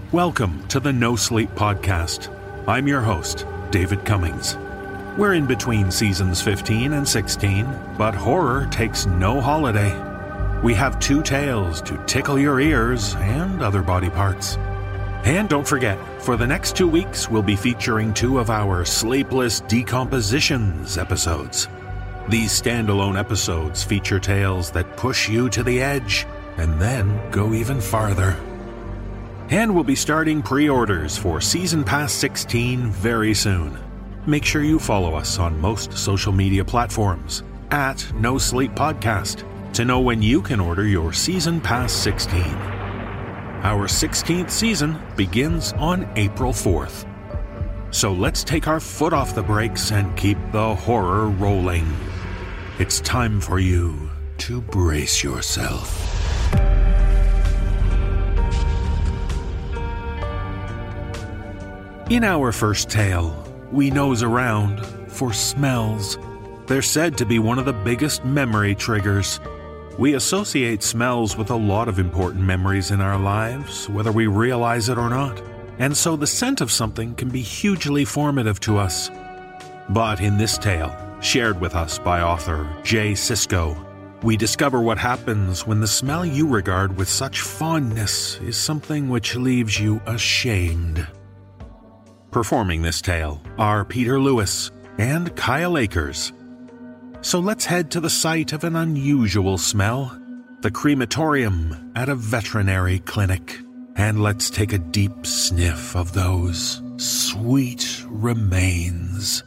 Welcome to the No Sleep Podcast. I'm your host, David Cummings. We're in between seasons 15 and 16, but horror takes no holiday. We have two tales to tickle your ears and other body parts. And don't forget, for the next 2 weeks, we'll be featuring 2 of our Sleepless Decompositions episodes. These standalone episodes feature tales that push you to the edge and then go even farther. And we'll be starting pre-orders for Season Pass 16 very soon. Make sure you follow us on most social media platforms at No Sleep Podcast to know when you can order your Season Pass 16. Our 16th season begins on April 4th. So let's take our foot off the brakes and keep the horror rolling. It's time for you to brace yourself. In our first tale, we nose around for smells. They're said to be one of the biggest memory triggers. We associate smells with a lot of important memories in our lives, whether we realize it or not. And so the scent of something can be hugely formative to us. But in this tale, shared with us by author Jay Sisko, we discover what happens when the smell you regard with such fondness is something which leaves you ashamed. Performing this tale are Peter Lewis and Kyle Akers. So let's head to the site of an unusual smell, the crematorium at a veterinary clinic, and let's take a deep sniff of those sweet remains.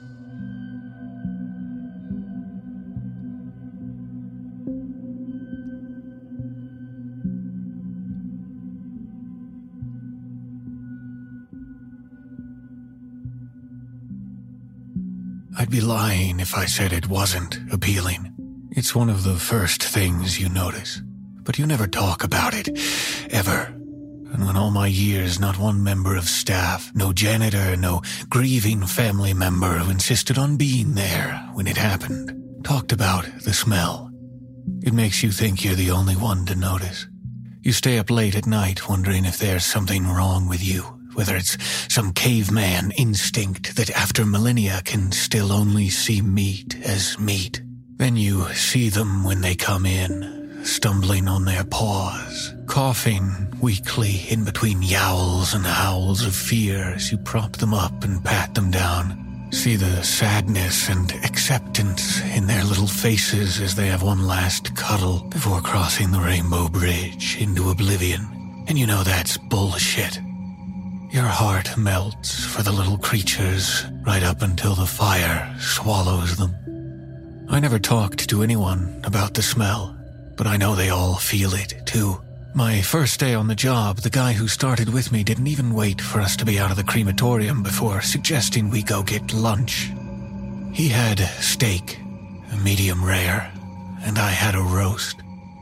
I'd be lying if I said it wasn't appealing. It's one of the first things you notice, but you never talk about it, ever. And in all my years, not one member of staff, no janitor, no grieving family member who insisted on being there when it happened, talked about the smell. It makes you think you're the only one to notice. You stay up late at night wondering if there's something wrong with you. Whether it's some caveman instinct that after millennia can still only see meat as meat. Then you see them when they come in, stumbling on their paws, coughing weakly in between yowls and howls of fear as you prop them up and pat them down. See the sadness and acceptance in their little faces as they have one last cuddle before crossing the Rainbow Bridge into oblivion. And you know that's bullshit. Your heart melts for the little creatures right up until the fire swallows them. I never talked to anyone about the smell, but I know they all feel it too. My first day on the job, the guy who started with me didn't even wait for us to be out of the crematorium before suggesting we go get lunch. He had steak, a medium rare, and I had a roast.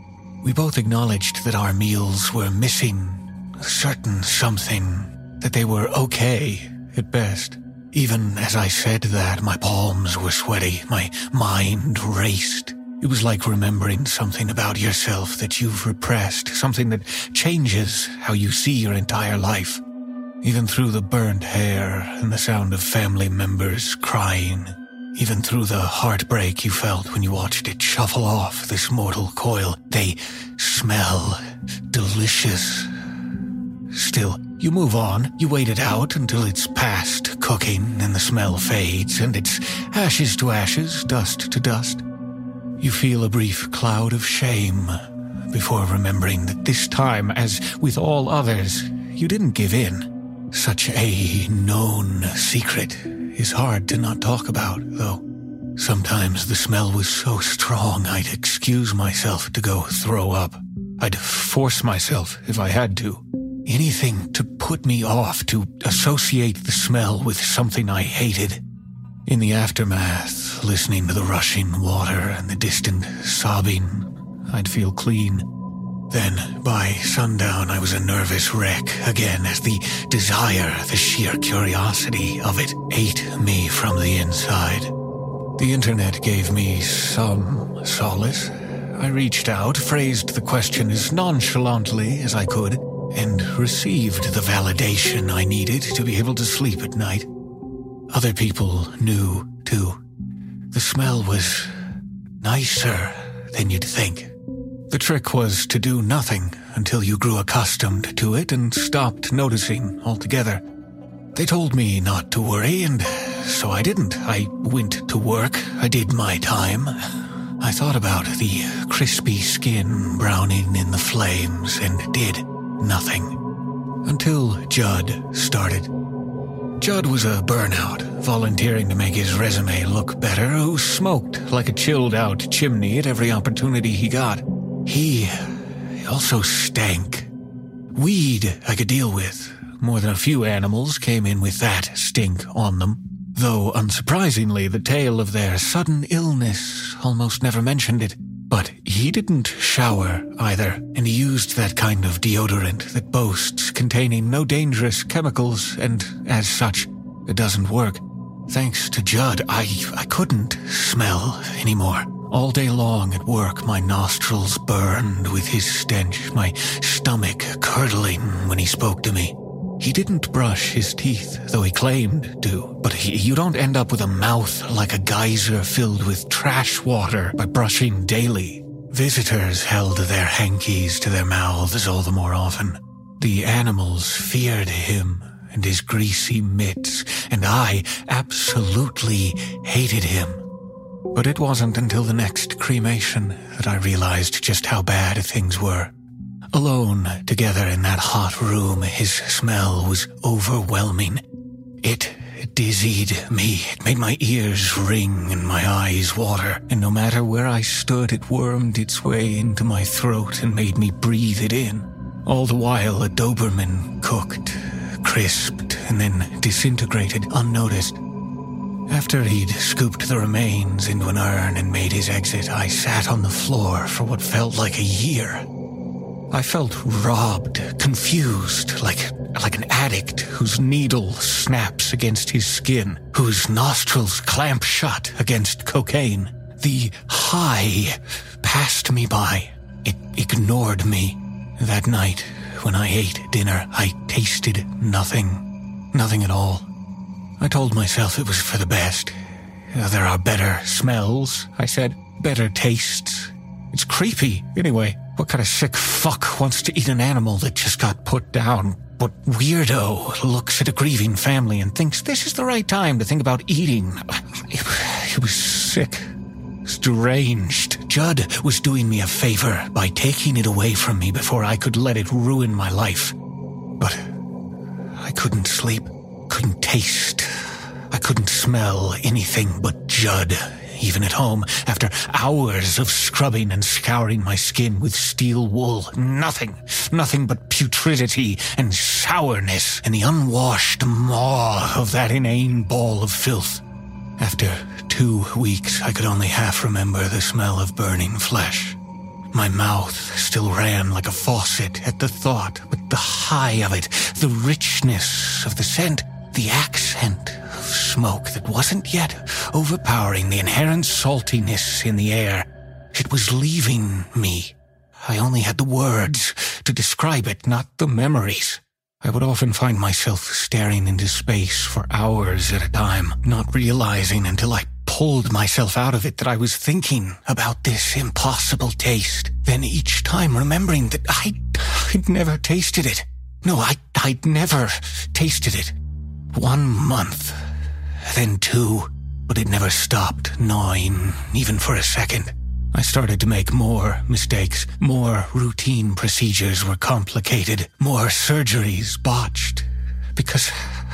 We both acknowledged that our meals were missing a certain something, that they were okay at best. Even as I said that, my palms were sweaty, my mind raced. It was like remembering something about yourself that you've repressed, something that changes how you see your entire life. Even through the burnt hair and the sound of family members crying, even through the heartbreak you felt when you watched it shuffle off this mortal coil, they smell delicious. Still, you move on, you wait it out until it's past cooking and the smell fades and it's ashes to ashes, dust to dust. You feel a brief cloud of shame before remembering that this time, as with all others, you didn't give in. Such a known secret is hard to not talk about, though. Sometimes the smell was so strong I'd excuse myself to go throw up. I'd force myself if I had to. Anything to put me off, to associate the smell with something I hated. In the aftermath, listening to the rushing water and the distant sobbing, I'd feel clean. Then, by sundown, I was a nervous wreck again as the desire, the sheer curiosity of it ate me from the inside. The internet gave me some solace. I reached out, phrased the question as nonchalantly as I could, and received the validation I needed to be able to sleep at night. Other people knew, too. The smell was nicer than you'd think. The trick was to do nothing until you grew accustomed to it and stopped noticing altogether. They told me not to worry, and so I didn't. I went to work. I did my time. I thought about the crispy skin browning in the flames and did nothing. Until Judd started. Judd was a burnout, volunteering to make his resume look better, who smoked like a chilled-out chimney at every opportunity he got. He also stank. Weed I could deal with. More than a few animals came in with that stink on them. Though, unsurprisingly, the tale of their sudden illness almost never mentioned it. But he didn't shower either, and he used that kind of deodorant that boasts containing no dangerous chemicals, and as such, it doesn't work. Thanks to Judd, I couldn't smell anymore. All day long at work, my nostrils burned with his stench, my stomach curdling when he spoke to me. He didn't brush his teeth, though he claimed to, but you don't end up with a mouth like a geyser filled with trash water by brushing daily. Visitors held their hankies to their mouths all the more often. The animals feared him and his greasy mitts, and I absolutely hated him. But it wasn't until the next cremation that I realized just how bad things were. Alone together in that hot room, his smell was overwhelming. It dizzied me. It made my ears ring and my eyes water. And no matter where I stood, it wormed its way into my throat and made me breathe it in. All the while, a Doberman cooked, crisped, and then disintegrated unnoticed. After he'd scooped the remains into an urn and made his exit, I sat on the floor for what felt like a year. I felt robbed, confused, like an addict whose needle snaps against his skin, whose nostrils clamp shut against cocaine. The high passed me by. It ignored me. That night, when I ate dinner, I tasted nothing. Nothing at all. I told myself it was for the best. There are better smells, I said. Better tastes. It's creepy, anyway. What kind of sick fuck wants to eat an animal that just got put down? What weirdo looks at a grieving family and thinks this is the right time to think about eating? It was sick. It's deranged. Judd was doing me a favor by taking it away from me before I could let it ruin my life. But I couldn't sleep, couldn't taste. I couldn't smell anything but Judd. Even at home, after hours of scrubbing and scouring my skin with steel wool, nothing but putridity and sourness and the unwashed maw of that inane ball of filth. After 2 weeks, I could only half remember the smell of burning flesh. My mouth still ran like a faucet at the thought, but the high of it, the richness of the scent, the accent of smoke that wasn't yet overpowering the inherent saltiness in the air. It was leaving me. I only had the words to describe it, not the memories. I would often find myself staring into space for hours at a time, not realizing until I pulled myself out of it that I was thinking about this impossible taste. Then each time remembering that I'd never tasted it. No, I'd never tasted it. 1 month, then 2, but it never stopped gnawing, even for a second. I started to make more mistakes. More routine procedures were complicated. More surgeries botched. Because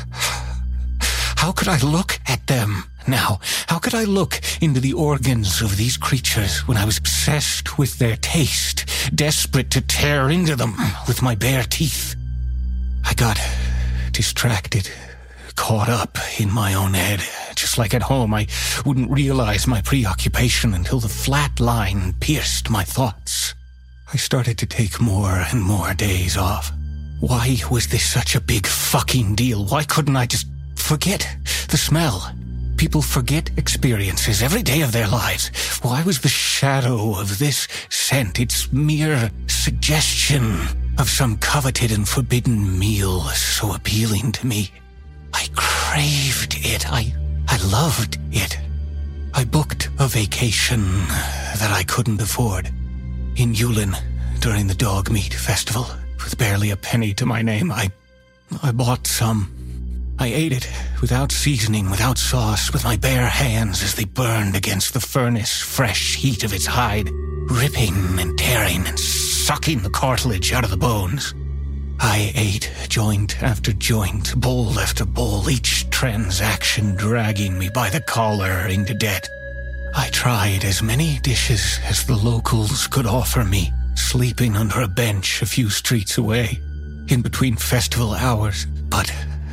how could I look at them now? How could I look into the organs of these creatures when I was obsessed with their taste, desperate to tear into them with my bare teeth? I got distracted, caught up in my own head. Just like at home, I wouldn't realize my preoccupation until the flat line pierced my thoughts. I started to take more and more days off. Why was this such a big fucking deal? Why couldn't I just forget the smell? People forget experiences every day of their lives. Why was the shadow of this scent, its mere suggestion, of some coveted and forbidden meal so appealing to me. I craved it. I loved it. I booked a vacation that I couldn't afford. In Yulin, during the dog meat festival, with barely a penny to my name, I bought some. I ate it without seasoning, without sauce, with my bare hands as they burned against the furnace, fresh heat of its hide, ripping and tearing and sucking the cartilage out of the bones. I ate joint after joint, bowl after bowl, each transaction dragging me by the collar into debt. I tried as many dishes as the locals could offer me, sleeping under a bench a few streets away, in between festival hours, but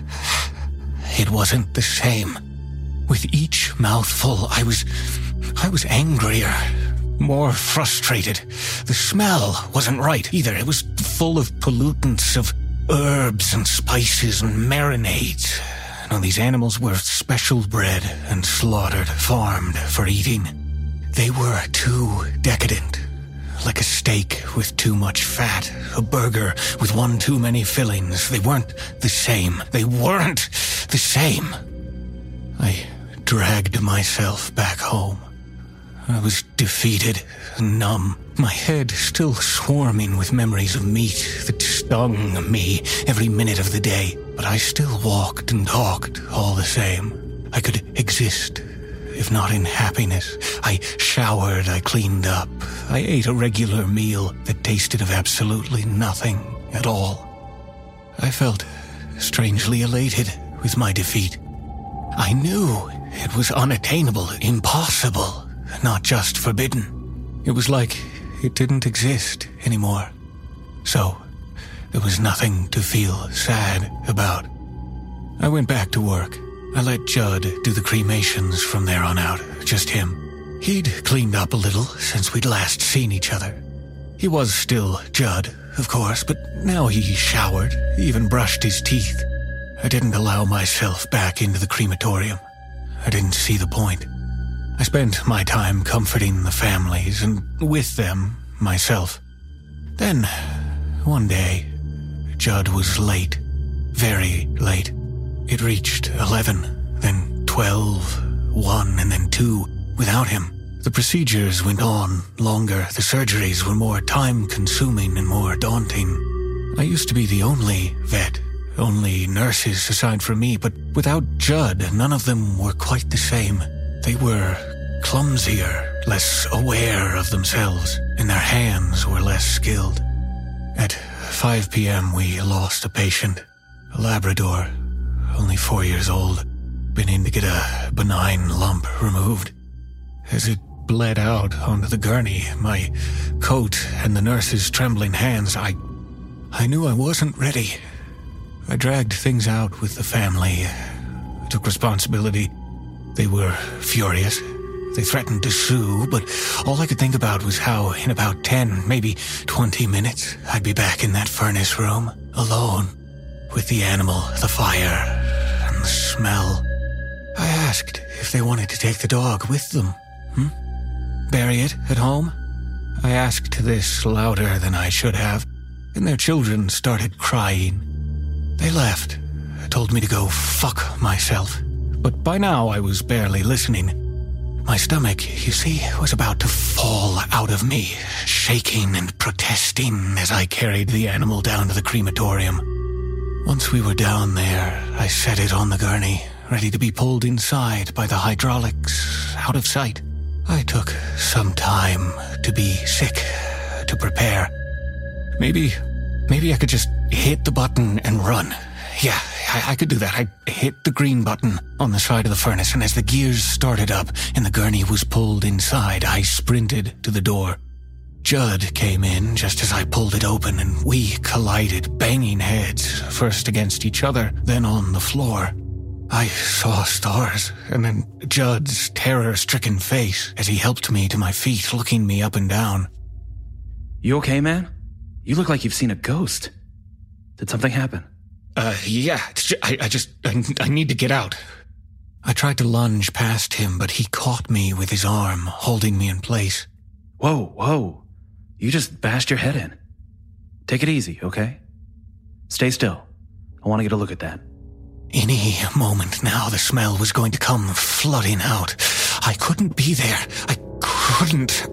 it wasn't the same. With each mouthful, I was angrier, more frustrated. The smell wasn't right either. It was full of pollutants, of herbs and spices and marinades. No, these animals were special bred and slaughtered, farmed for eating. They were too decadent. Like a steak with too much fat, a burger with one too many fillings. They weren't the same. They weren't the same. I dragged myself back home. I was defeated, numb, my head still swarming with memories of meat that stung me every minute of the day. But I still walked and talked all the same. I could exist, if not in happiness. I showered, I cleaned up. I ate a regular meal that tasted of absolutely nothing at all. I felt strangely elated with my defeat. I knew it was unattainable, impossible, not just forbidden. It was like it didn't exist anymore. So there was nothing to feel sad about. I went back to work. I let Judd do the cremations from there on out, just him. He'd cleaned up a little since we'd last seen each other. He was still Judd, of course, but now he showered, even brushed his teeth. I didn't allow myself back into the crematorium. I didn't see the point. I spent my time comforting the families and with them, myself. Then, one day, Judd was late. Very late. It reached 11, then 12, 1, and then 2, without him. The procedures went on longer. The surgeries were more time-consuming and more daunting. I used to be the only vet, only nurses aside from me, but without Judd, none of them were quite the same. They were clumsier, less aware of themselves, and their hands were less skilled. At 5 p.m. we lost a patient, a Labrador, only 4 years old, been in to get a benign lump removed. As it bled out onto the gurney, my coat and the nurse's trembling hands, I knew I wasn't ready. I dragged things out with the family, took responsibility. They were furious. They threatened to sue, but all I could think about was how in about 10, maybe 20 minutes, I'd be back in that furnace room, alone, with the animal, the fire, and the smell. I asked if they wanted to take the dog with them. Bury it at home? I asked this louder than I should have, and their children started crying. They left, told me to go fuck myself, but by now I was barely listening. My stomach, you see, was about to fall out of me, shaking and protesting as I carried the animal down to the crematorium. Once we were down there, I set it on the gurney, ready to be pulled inside by the hydraulics, out of sight. I took some time to be sick, to prepare. Maybe I could just hit the button and run. Yeah, I could do that. I hit the green button on the side of the furnace, and as the gears started up and the gurney was pulled inside, I sprinted to the door. Judd came in just as I pulled it open, and we collided, banging heads, first against each other, then on the floor. I saw stars, and then Judd's terror-stricken face as he helped me to my feet, looking me up and down. You okay, man? You look like you've seen a ghost. Did something happen? Yeah, I need to get out. I tried to lunge past him, but he caught me with his arm, holding me in place. Whoa. You just bashed your head in. Take it easy, okay? Stay still. I want to get a look at that. Any moment now, the smell was going to come flooding out. I couldn't be there. I couldn't.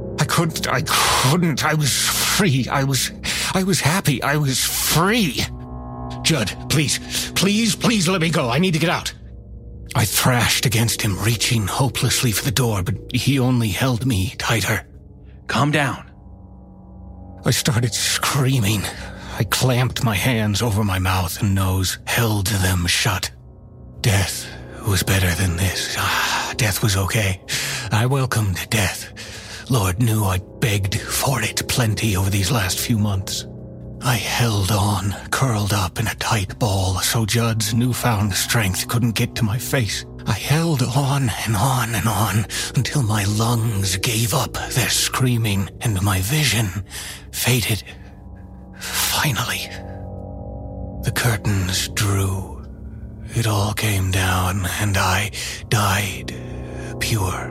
I was free. I was happy. I was free. Judd, please let me go. I need to get out. I thrashed against him, reaching hopelessly for the door, but he only held me tighter. Calm down. I started screaming. I clamped my hands over my mouth and nose, held them shut. Death was better than this. Death was okay. I welcomed death. Lord knew I'd begged for it plenty over these last few months. I held on, curled up in a tight ball, so Judd's newfound strength couldn't get to my face. I held on and on and on until my lungs gave up their screaming and my vision faded. Finally, the curtains drew. It all came down and I died pure.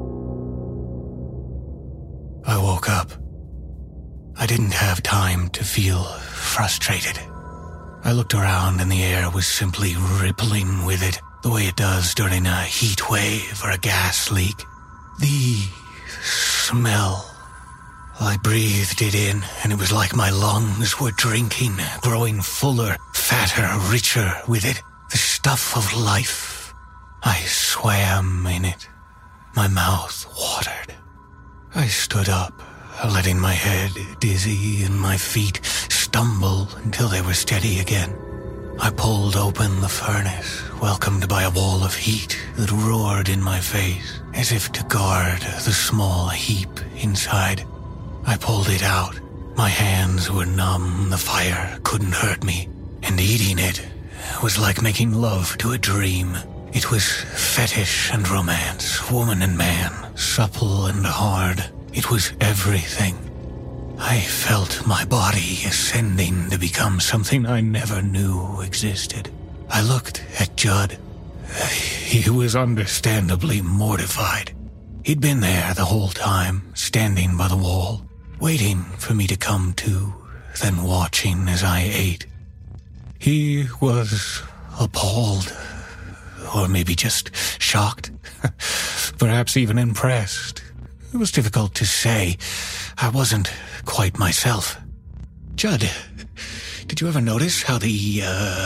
I woke up. I didn't have time to feel frustrated. I looked around and the air was simply rippling with it, the way it does during a heat wave or a gas leak. The smell. I breathed it in, and it was like my lungs were drinking, growing fuller, fatter, richer with it. The stuff of life. I swam in it. My mouth watered. I stood up, letting my head dizzy and my feet stumble until they were steady again. I pulled open the furnace, welcomed by a wall of heat that roared in my face, as if to guard the small heap inside. I pulled it out. My hands were numb, the fire couldn't hurt me, and eating it was like making love to a dream. It was fetish and romance, woman and man, supple and hard. It was everything. I felt my body ascending to become something I never knew existed. I looked at Judd. He was understandably mortified. He'd been there the whole time, standing by the wall, waiting for me to come to, then watching as I ate. He was appalled, or maybe just shocked, perhaps even impressed. It was difficult to say. I wasn't quite myself. Judd, did you ever notice how the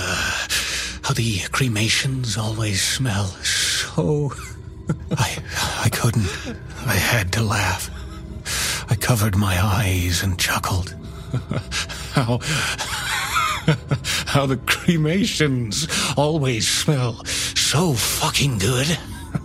cremations always smell so... I couldn't. I had to laugh. I covered my eyes and chuckled. How the cremations always smell so fucking good.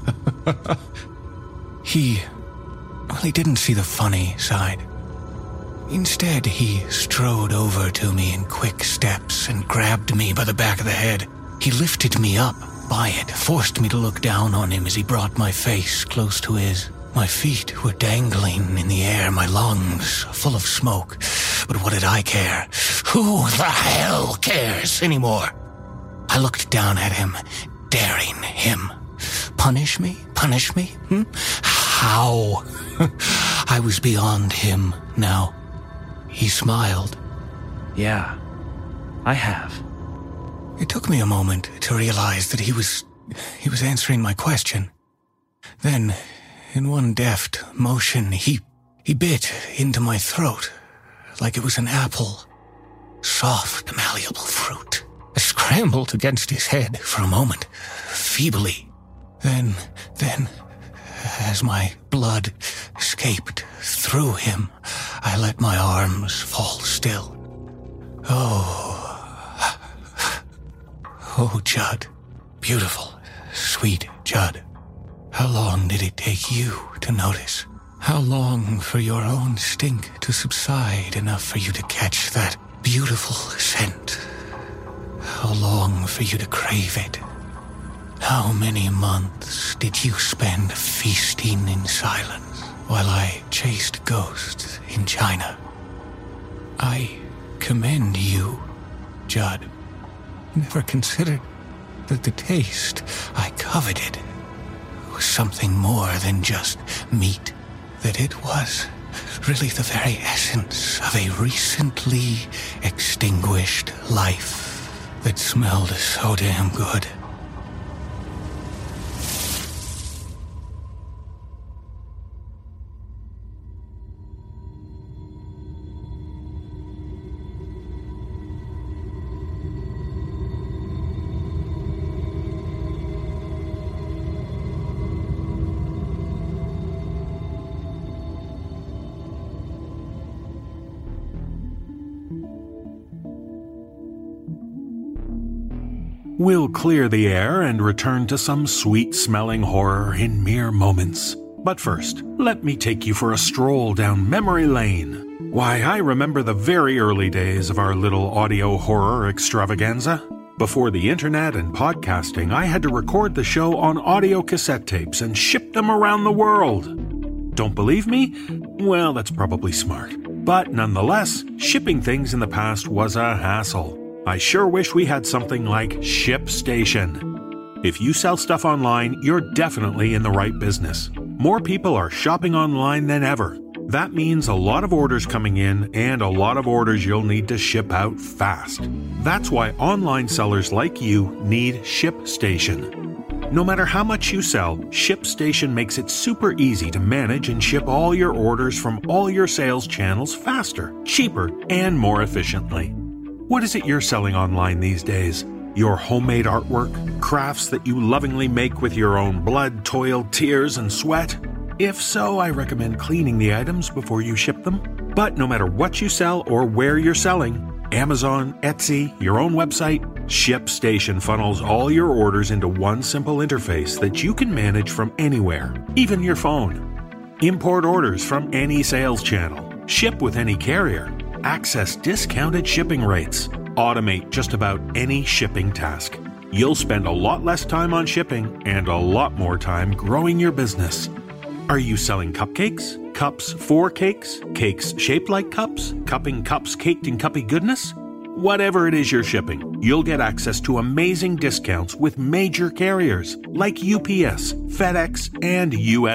He didn't see the funny side. Instead, he strode over to me in quick steps and grabbed me by the back of the head. He lifted me up by it, forced me to look down on him as he brought my face close to his. My feet were dangling in the air, my lungs full of smoke. But what did I care? Who the hell cares anymore? I looked down at him, daring him. Punish me? Punish me? How? I was beyond him now. He smiled. Yeah, I have. It took me a moment to realize that he was answering my question. Then, in one deft motion, he bit into my throat like it was an apple. Soft, malleable fruit. I scrambled against his head for a moment, feebly. Then, as my blood escaped through him, I let my arms fall still. Oh, Judd. Beautiful, sweet Judd. How long did it take you to notice? How long for your own stink to subside enough for you to catch that beautiful scent? How long for you to crave it? How many months did you spend feasting in silence while I chased ghosts in China? I commend you, Judd. Never considered that the taste I coveted was something more than just meat, that it was really the very essence of a recently extinguished life that smelled so damn good. We'll clear the air and return to some sweet-smelling horror in mere moments. But first, let me take you for a stroll down memory lane. Why, I remember the very early days of our little audio horror extravaganza. Before the internet and podcasting, I had to record the show on audio cassette tapes and ship them around the world. Don't believe me? Well, that's probably smart. But nonetheless, shipping things in the past was a hassle. I sure wish we had something like ShipStation. If you sell stuff online, you're definitely in the right business. More people are shopping online than ever. That means a lot of orders coming in and a lot of orders you'll need to ship out fast. That's why online sellers like you need ShipStation. No matter how much you sell, ShipStation makes it super easy to manage and ship all your orders from all your sales channels faster, cheaper, and more efficiently. What is it you're selling online these days? Your homemade artwork? Crafts that you lovingly make with your own blood, toil, tears, and sweat? If so, I recommend cleaning the items before you ship them. But no matter what you sell or where you're selling, Amazon, Etsy, your own website, ShipStation funnels all your orders into one simple interface that you can manage from anywhere, even your phone. Import orders from any sales channel. Ship with any carrier. Access discounted shipping rates. Automate just about any shipping task. You'll spend a lot less time on shipping and a lot more time growing your business. Are you selling cupcakes? Cups for cakes? Cakes shaped like cups? Cupping cups caked in cuppy goodness? Whatever it is you're shipping, you'll get access to amazing discounts with major carriers like UPS, FedEx, and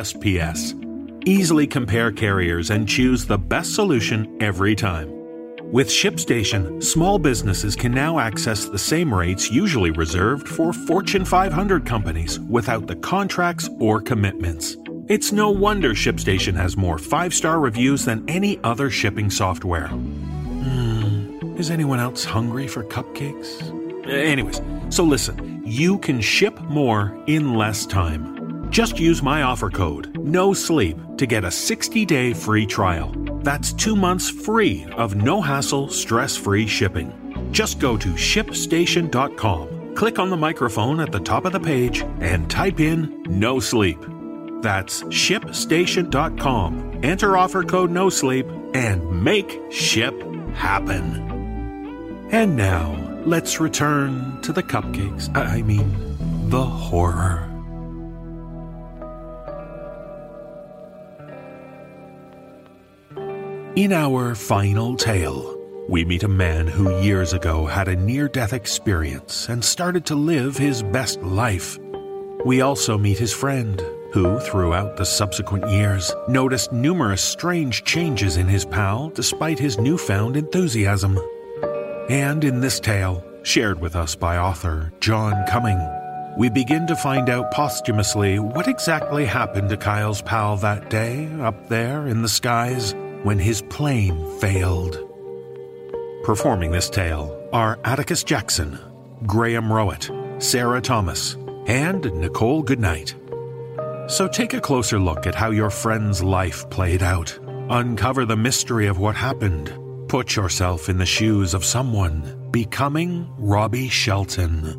USPS. Easily compare carriers and choose the best solution every time. With ShipStation, small businesses can now access the same rates usually reserved for Fortune 500 companies without the contracts or commitments. It's no wonder ShipStation has more 5-star reviews than any other shipping software. Is anyone else hungry for cupcakes? Anyways, so listen, you can ship more in less time. Just use my offer code, NOSLEEP, to get a 60-day free trial. That's 2 months free of no-hassle, stress-free shipping. Just go to ShipStation.com, click on the microphone at the top of the page, and type in NOSLEEP. That's ShipStation.com. Enter offer code NOSLEEP and make ship happen. And now, let's return to the cupcakes. The horror. In our final tale, we meet a man who years ago had a near-death experience and started to live his best life. We also meet his friend, who, throughout the subsequent years, noticed numerous strange changes in his pal despite his newfound enthusiasm. And in this tale, shared with us by author John Cumming, we begin to find out posthumously what exactly happened to Kyle's pal that day up there in the skies when his plane failed. Performing this tale are Atticus Jackson, Graham Rowett, Sarah Thomas, and Nicole Goodnight. So take a closer look at how your friend's life played out. Uncover the mystery of what happened. Put yourself in the shoes of someone becoming Robbie Shelton.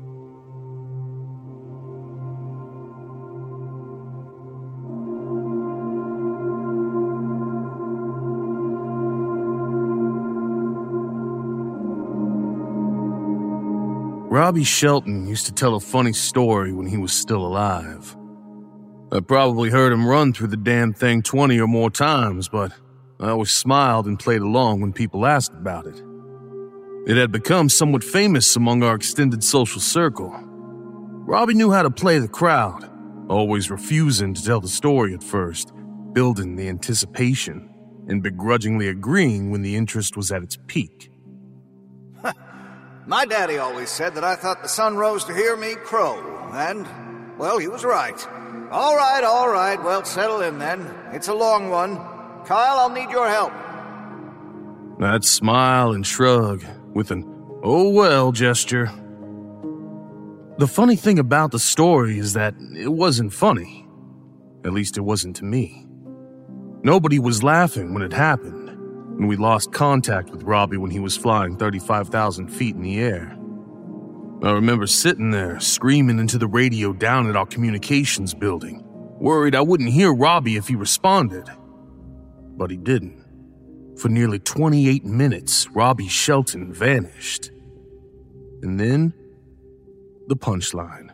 Robbie Shelton used to tell a funny story when he was still alive. I probably heard him run through the damn thing 20 or more times, but I always smiled and played along when people asked about it. It had become somewhat famous among our extended social circle. Robbie knew how to play the crowd, always refusing to tell the story at first, building the anticipation, and begrudgingly agreeing when the interest was at its peak. My daddy always said that I thought the sun rose to hear me crow, and, well, he was right. All right, well, settle in then. It's a long one. Kyle, I'll need your help. I'd smile and shrug with an "oh well" gesture. The funny thing about the story is that it wasn't funny. At least it wasn't to me. Nobody was laughing when it happened, and we lost contact with Robbie when he was flying 35,000 feet in the air. I remember sitting there, screaming into the radio down at our communications building, worried I wouldn't hear Robbie if he responded. But he didn't. For nearly 28 minutes, Robbie Shelton vanished. And then, the punchline.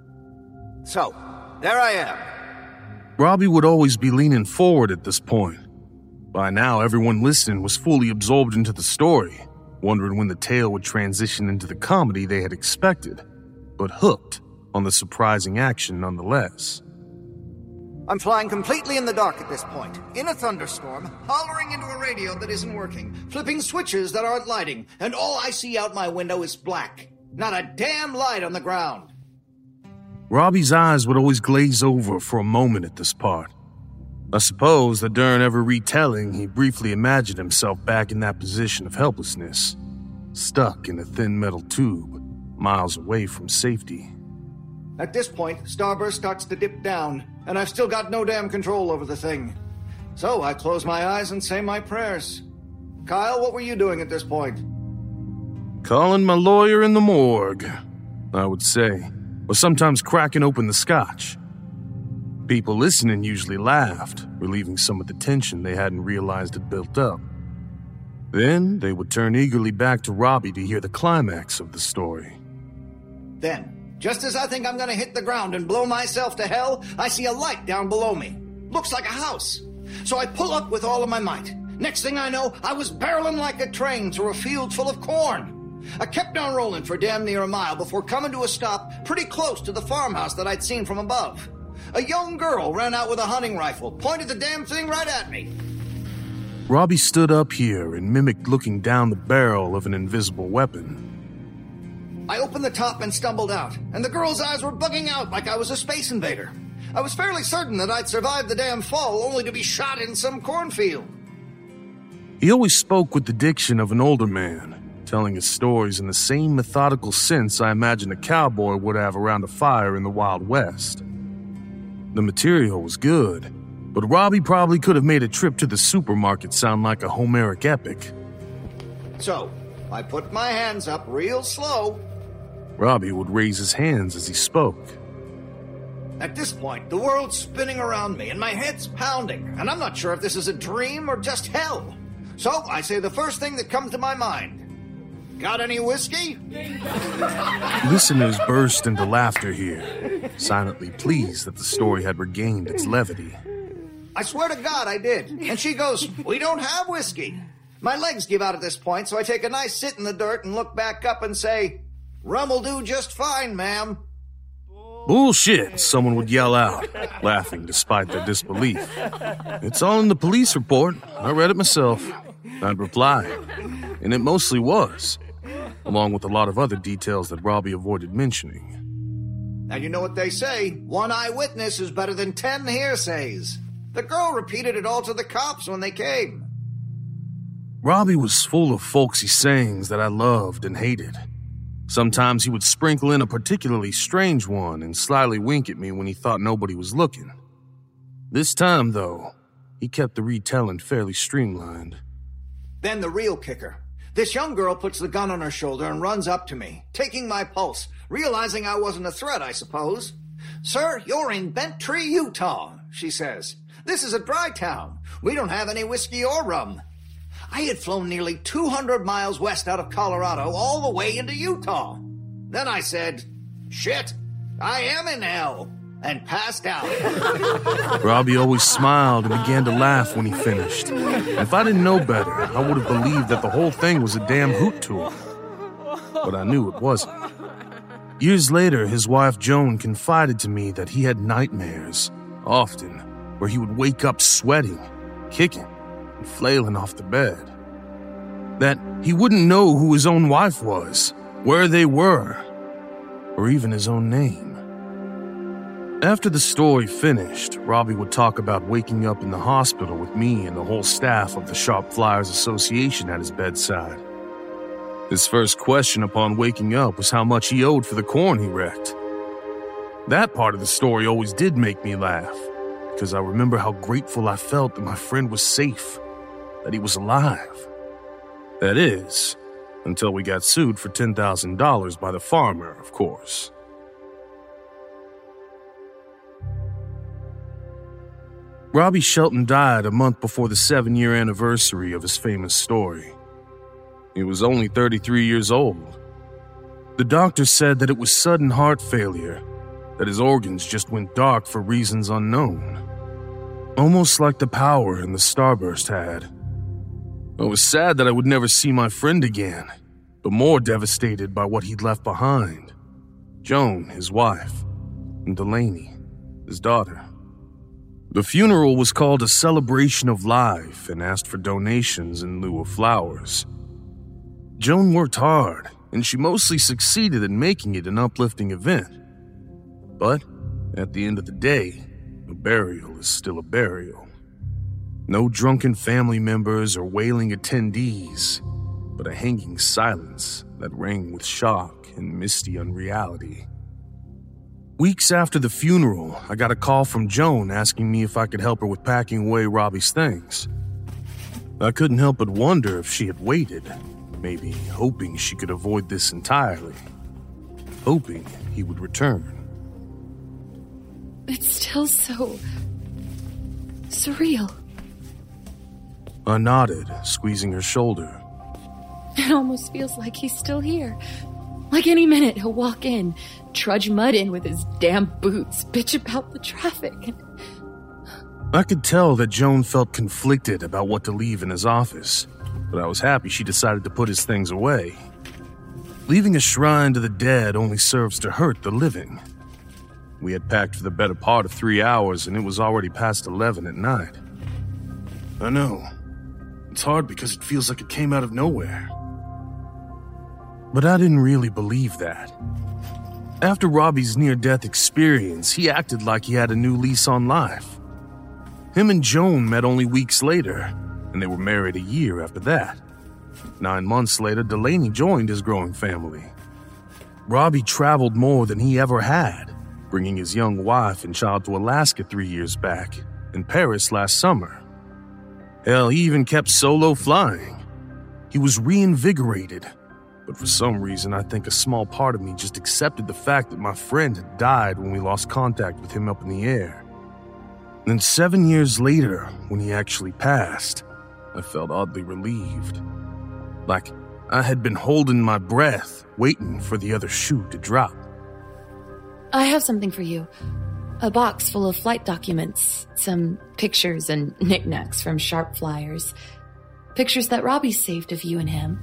So, there I am. Robbie would always be leaning forward at this point. By now, everyone listening was fully absorbed into the story, wondering when the tale would transition into the comedy they had expected, but hooked on the surprising action nonetheless. I'm flying completely in the dark at this point, in a thunderstorm, hollering into a radio that isn't working, flipping switches that aren't lighting, and all I see out my window is black. Not a damn light on the ground. Robbie's eyes would always glaze over for a moment at this part. I suppose that during every retelling, he briefly imagined himself back in that position of helplessness, stuck in a thin metal tube, miles away from safety. At this point, starburst starts to dip down, and I've still got no damn control over the thing. So I close my eyes and say my prayers. Kyle, what were you doing at this point? Calling my lawyer in the morgue, I would say, or sometimes cracking open the scotch. People listening usually laughed, relieving some of the tension they hadn't realized had built up. Then they would turn eagerly back to Robbie to hear the climax of the story. Then, just as I think I'm gonna hit the ground and blow myself to hell, I see a light down below me. Looks like a house. So I pull up with all of my might. Next thing I know, I was barreling like a train through a field full of corn. I kept on rolling for damn near a mile before coming to a stop pretty close to the farmhouse that I'd seen from above. A young girl ran out with a hunting rifle, pointed the damn thing right at me. Robbie stood up here and mimicked looking down the barrel of an invisible weapon. I opened the top and stumbled out, and the girl's eyes were bugging out like I was a space invader. I was fairly certain that I'd survived the damn fall, only to be shot in some cornfield. He always spoke with the diction of an older man, telling his stories in the same methodical sense I imagine a cowboy would have around a fire in the Wild West. The material was good, but Robbie probably could have made a trip to the supermarket sound like a Homeric epic. So, I put my hands up real slow. Robbie would raise his hands as he spoke. At this point, the world's spinning around me and my head's pounding, and I'm not sure if this is a dream or just hell. So I say the first thing that comes to my mind. Got any whiskey? Listeners burst into laughter here, silently pleased that the story had regained its levity. I swear to God I did. And she goes, "We don't have whiskey." My legs give out at this point, so I take a nice sit in the dirt and look back up and say, "Rum'll do just fine, ma'am." "Bullshit," someone would yell out, laughing despite their disbelief. "It's all in the police report. I read it myself." I'd reply, and it mostly was, along with a lot of other details that Robbie avoided mentioning. And you know what they say, one eyewitness is better than 10 hearsays. The girl repeated it all to the cops when they came. Robbie was full of folksy sayings that I loved and hated. Sometimes he would sprinkle in a particularly strange one and slyly wink at me when he thought nobody was looking. This time, though, he kept the retelling fairly streamlined. Then the real kicker. This young girl puts the gun on her shoulder and runs up to me, taking my pulse, realizing I wasn't a threat, I suppose. "Sir, you're in Bent Tree, Utah," she says. "This is a dry town. We don't have any whiskey or rum." I had flown nearly 200 miles west out of Colorado all the way into Utah. Then I said, "Shit, I am in hell," and passed out. Robbie always smiled and began to laugh when he finished. If I didn't know better, I would have believed that the whole thing was a damn hoot to him. But I knew it wasn't. Years later, his wife Joan confided to me that he had nightmares, often, where he would wake up sweating, kicking, and flailing off the bed. That he wouldn't know who his own wife was, where they were, or even his own name. After the story finished, Robbie would talk about waking up in the hospital with me and the whole staff of the Sharp Flyers Association at his bedside. His first question upon waking up was how much he owed for the corn he wrecked. That part of the story always did make me laugh, because I remember how grateful I felt that my friend was safe, that he was alive. That is, until we got sued for $10,000 by the farmer, of course. Robbie Shelton died a month before the 7-year anniversary of his famous story. He was only 33 years old. The doctor said that it was sudden heart failure, that his organs just went dark for reasons unknown. Almost like the power in the starburst had. I was sad that I would never see my friend again, but more devastated by what he'd left behind. Joan, his wife, and Delaney, his daughter. The funeral was called a celebration of life and asked for donations in lieu of flowers. Joan worked hard, and she mostly succeeded in making it an uplifting event. But, at the end of the day, a burial is still a burial. No drunken family members or wailing attendees, but a hanging silence that rang with shock and misty unreality. Weeks after the funeral, I got a call from Joan asking me if I could help her with packing away Robbie's things. I couldn't help but wonder if she had waited, maybe hoping she could avoid this entirely, hoping he would return. It's still so surreal. I nodded, squeezing her shoulder. It almost feels like he's still here. Like any minute he'll walk in, trudge mud in with his damn boots, bitch about the traffic. I could tell that Joan felt conflicted about what to leave in his office, but I was happy she decided to put his things away. Leaving a shrine to the dead only serves to hurt the living. We had packed for the better part of 3 hours, and it was already past 11 at night. I know. It's hard because it feels like it came out of nowhere. But I didn't really believe that. After Robbie's near-death experience, he acted like he had a new lease on life. Him and Joan met only weeks later, and they were married a year after that. 9 months later, Delaney joined his growing family. Robbie traveled more than he ever had, bringing his young wife and child to Alaska 3 years back, and Paris last summer. Hell, he even kept solo flying. He was reinvigorated, but for some reason I think a small part of me just accepted the fact that my friend had died when we lost contact with him up in the air. Then 7 years later, when he actually passed, I felt oddly relieved. Like I had been holding my breath, waiting for the other shoe to drop. I have something for you. A box full of flight documents, some pictures and knickknacks from Sharp Flyers. Pictures that Robbie saved of you and him.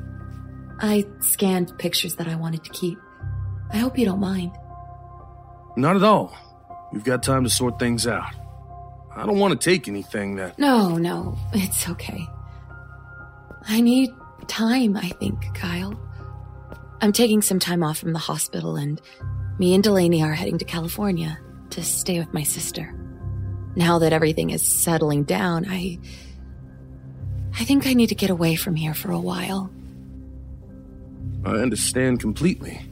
I scanned pictures that I wanted to keep. I hope you don't mind. Not at all. We've got time to sort things out. I don't want to take anything that... No, it's okay. I need time, I think, Kyle. I'm taking some time off from the hospital, and me and Delaney are heading to California to stay with my sister. Now that everything is settling down, I think I need to get away from here for a while. I understand completely.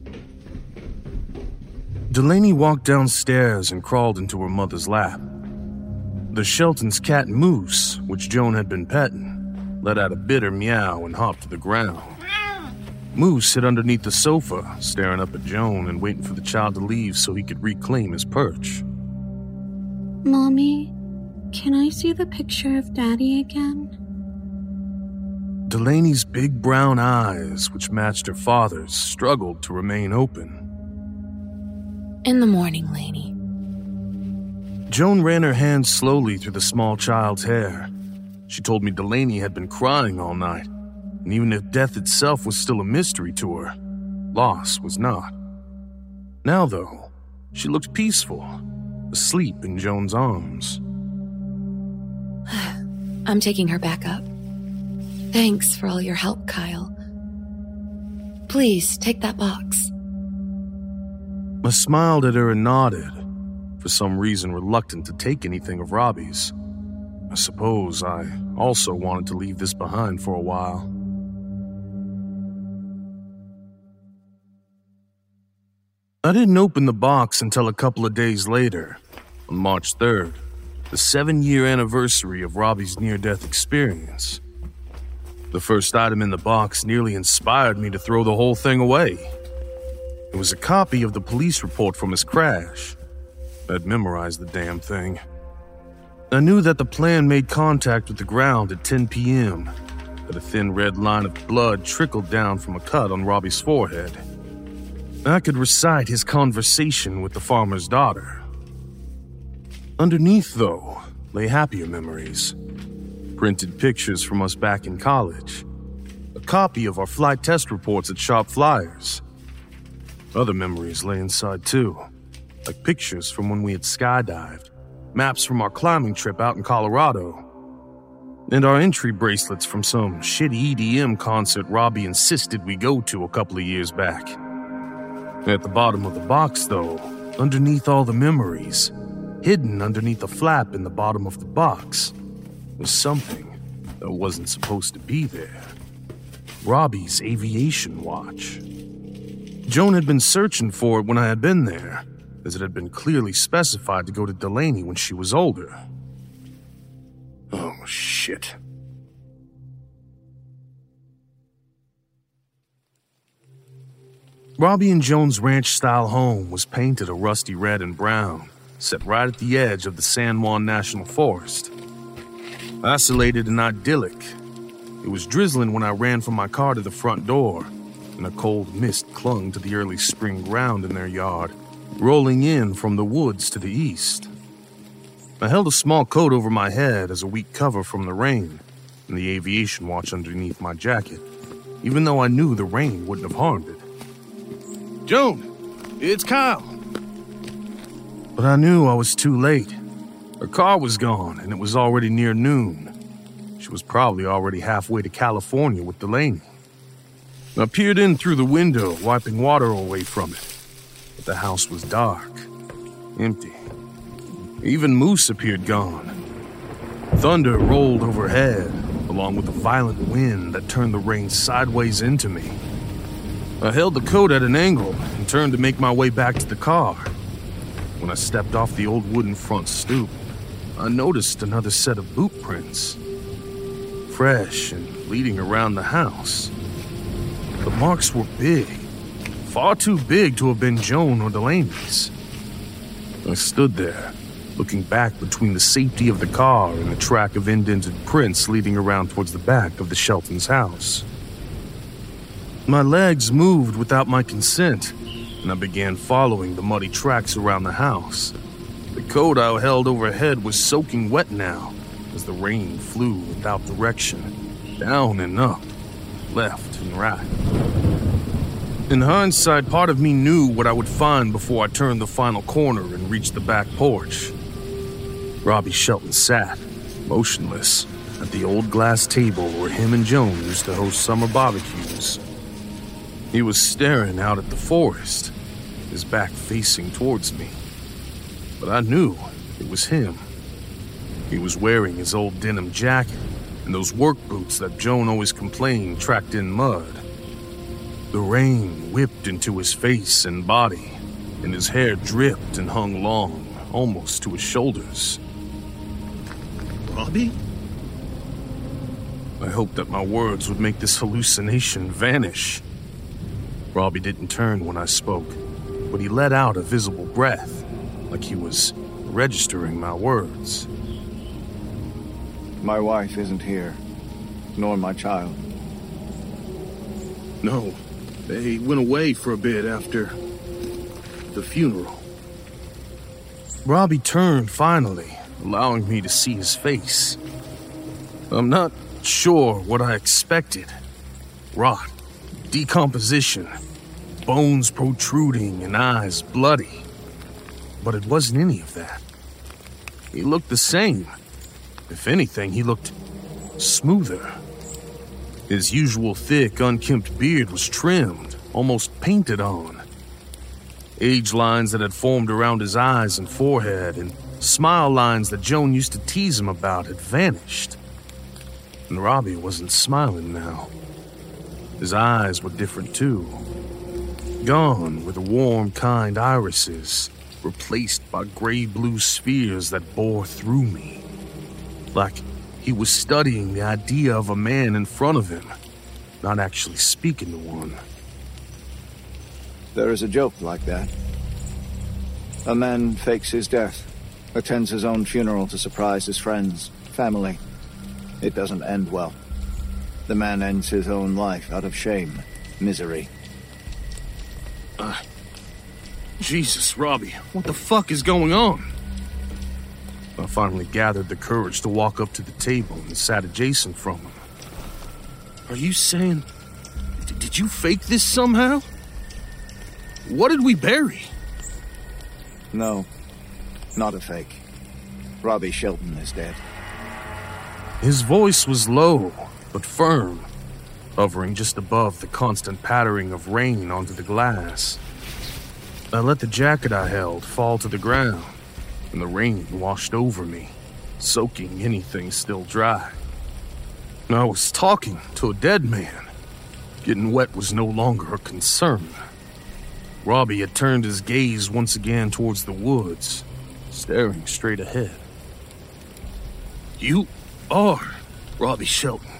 Delaney walked downstairs and crawled into her mother's lap. The Shelton's cat Moose, which Joan had been petting, let out a bitter meow and hopped to the ground. Moose hid underneath the sofa, staring up at Joan and waiting for the child to leave so he could reclaim his perch. Mommy, can I see the picture of Daddy again? Delaney's big brown eyes, which matched her father's, struggled to remain open. In the morning, Lainey. Joan ran her hands slowly through the small child's hair. She told me Delaney had been crying all night, and even if death itself was still a mystery to her, loss was not. Now, though, she looked peaceful, asleep in Joan's arms. I'm taking her back up. Thanks for all your help, Kyle. Please, take that box. I smiled at her and nodded, for some reason reluctant to take anything of Robbie's. I suppose I also wanted to leave this behind for a while. I didn't open the box until a couple of days later, on March 3rd, the 7-year anniversary of Robbie's near-death experience. The first item in the box nearly inspired me to throw the whole thing away. It was a copy of the police report from his crash. I'd memorized the damn thing. I knew that the plane made contact with the ground at 10 p.m., that a thin red line of blood trickled down from a cut on Robbie's forehead. I could recite his conversation with the farmer's daughter. Underneath, though, lay happier memories. Printed pictures from us back in college. A copy of our flight test reports at Sharp Flyers. Other memories lay inside, too, like pictures from when we had skydived, maps from our climbing trip out in Colorado, and our entry bracelets from some shitty EDM concert Robbie insisted we go to a couple of years back. At the bottom of the box, though, underneath all the memories, hidden underneath a flap in the bottom of the box, was something that wasn't supposed to be there. Robbie's aviation watch. Joan had been searching for it when I had been there, as it had been clearly specified to go to Delaney when she was older. Oh, shit. Robbie and Joan's ranch-style home was painted a rusty red and brown, set right at the edge of the San Juan National Forest. Isolated and idyllic. It was drizzling when I ran from my car to the front door, and a cold mist clung to the early spring ground in their yard, rolling in from the woods to the east. I held a small coat over my head as a weak cover from the rain, and the aviation watch underneath my jacket, even though I knew the rain wouldn't have harmed it. Joan, it's Kyle. But I knew I was too late. Her car was gone, and it was already near noon. She was probably already halfway to California with Delaney. I peered in through the window, wiping water away from it. But the house was dark, empty. Even Moose appeared gone. Thunder rolled overhead, along with a violent wind that turned the rain sideways into me. I held the coat at an angle and turned to make my way back to the car. When I stepped off the old wooden front stoop, I noticed another set of boot prints. Fresh and leading around the house. The marks were big, far too big to have been Joan or Delaney's. I stood there, looking back between the safety of the car and the track of indented prints leading around towards the back of the Shelton's house. My legs moved without my consent, and I began following the muddy tracks around the house. The coat I held overhead was soaking wet now, as the rain flew without direction, down and up, left and right. In hindsight, part of me knew what I would find before I turned the final corner and reached the back porch. Robbie Shelton sat, motionless, at the old glass table where him and Joan used to host summer barbecues. He was staring out at the forest, his back facing towards me. But I knew it was him. He was wearing his old denim jacket and those work boots that Joan always complained tracked in mud. The rain whipped into his face and body, and his hair dripped and hung long, almost to his shoulders. Robbie? I hoped that my words would make this hallucination vanish. Robbie didn't turn when I spoke, but he let out a visible breath, like he was registering my words. My wife isn't here, nor my child. No, they went away for a bit after the funeral. Robbie turned finally, allowing me to see his face. I'm not sure what I expected. Rot, decomposition, bones protruding and eyes bloody. But it wasn't any of that. He looked the same. If anything, he looked smoother. His usual thick, unkempt beard was trimmed, almost painted on. Age lines that had formed around his eyes and forehead, and smile lines that Joan used to tease him about had vanished. And Robbie wasn't smiling now. His eyes were different too. Gone were the warm, kind irises, replaced by gray-blue spheres that bore through me. Like he was studying the idea of a man in front of him, not actually speaking to one. There is a joke like that. A man fakes his death, attends his own funeral to surprise his friends, family. It doesn't end well. The man ends his own life out of shame, misery. Jesus, Robbie, what the fuck is going on? I finally gathered the courage to walk up to the table and sat adjacent from him. Are you saying... Did you fake this somehow? What did we bury? No, not a fake. Robbie Shelton is dead. His voice was low, but firm, hovering just above the constant pattering of rain onto the glass. I let the jacket I held fall to the ground, and the rain washed over me, soaking anything still dry. I was talking to a dead man. Getting wet was no longer a concern. Robbie had turned his gaze once again towards the woods, staring straight ahead. You are Robbie Shelton.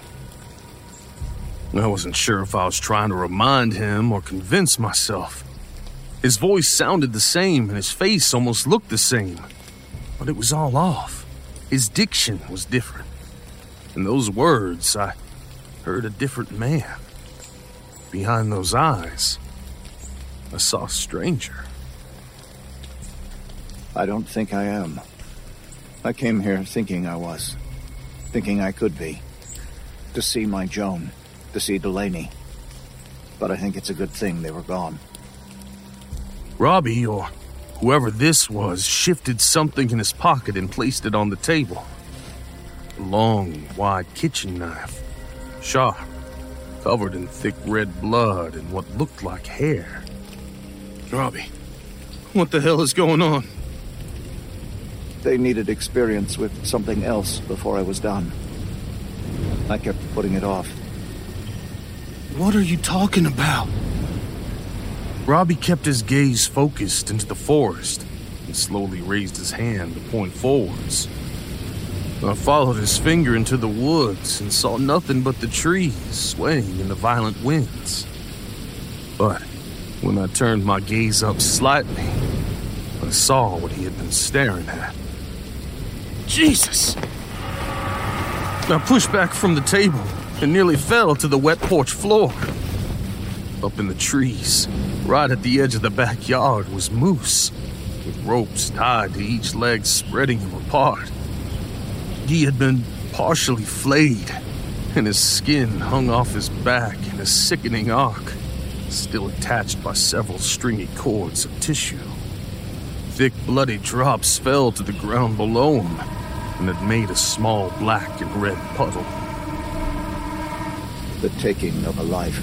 I wasn't sure if I was trying to remind him or convince myself. His voice sounded the same and his face almost looked the same, but it was all off. His diction was different. In those words, I heard a different man. Behind those eyes, I saw a stranger. I don't think I am. I came here thinking I was. Thinking I could be. To see my Joan. To see Delaney. But I think it's a good thing they were gone. Robbie, or whoever this was, shifted something in his pocket and placed it on the table. A long, wide kitchen knife. Sharp. Covered in thick red blood and what looked like hair. Robbie, what the hell is going on? They needed experience with something else before I was done. I kept putting it off. What are you talking about? Robbie kept his gaze focused into the forest and slowly raised his hand to point forwards. I followed his finger into the woods and saw nothing but the trees swaying in the violent winds. But when I turned my gaze up slightly, I saw what he had been staring at. Jesus! I pushed back from the table and nearly fell to the wet porch floor. Up in the trees, right at the edge of the backyard, was Moose, with ropes tied to each leg spreading him apart. He had been partially flayed, and his skin hung off his back in a sickening arc, still attached by several stringy cords of tissue. Thick, bloody drops fell to the ground below him, and had made a small black and red puddle. The taking of a life.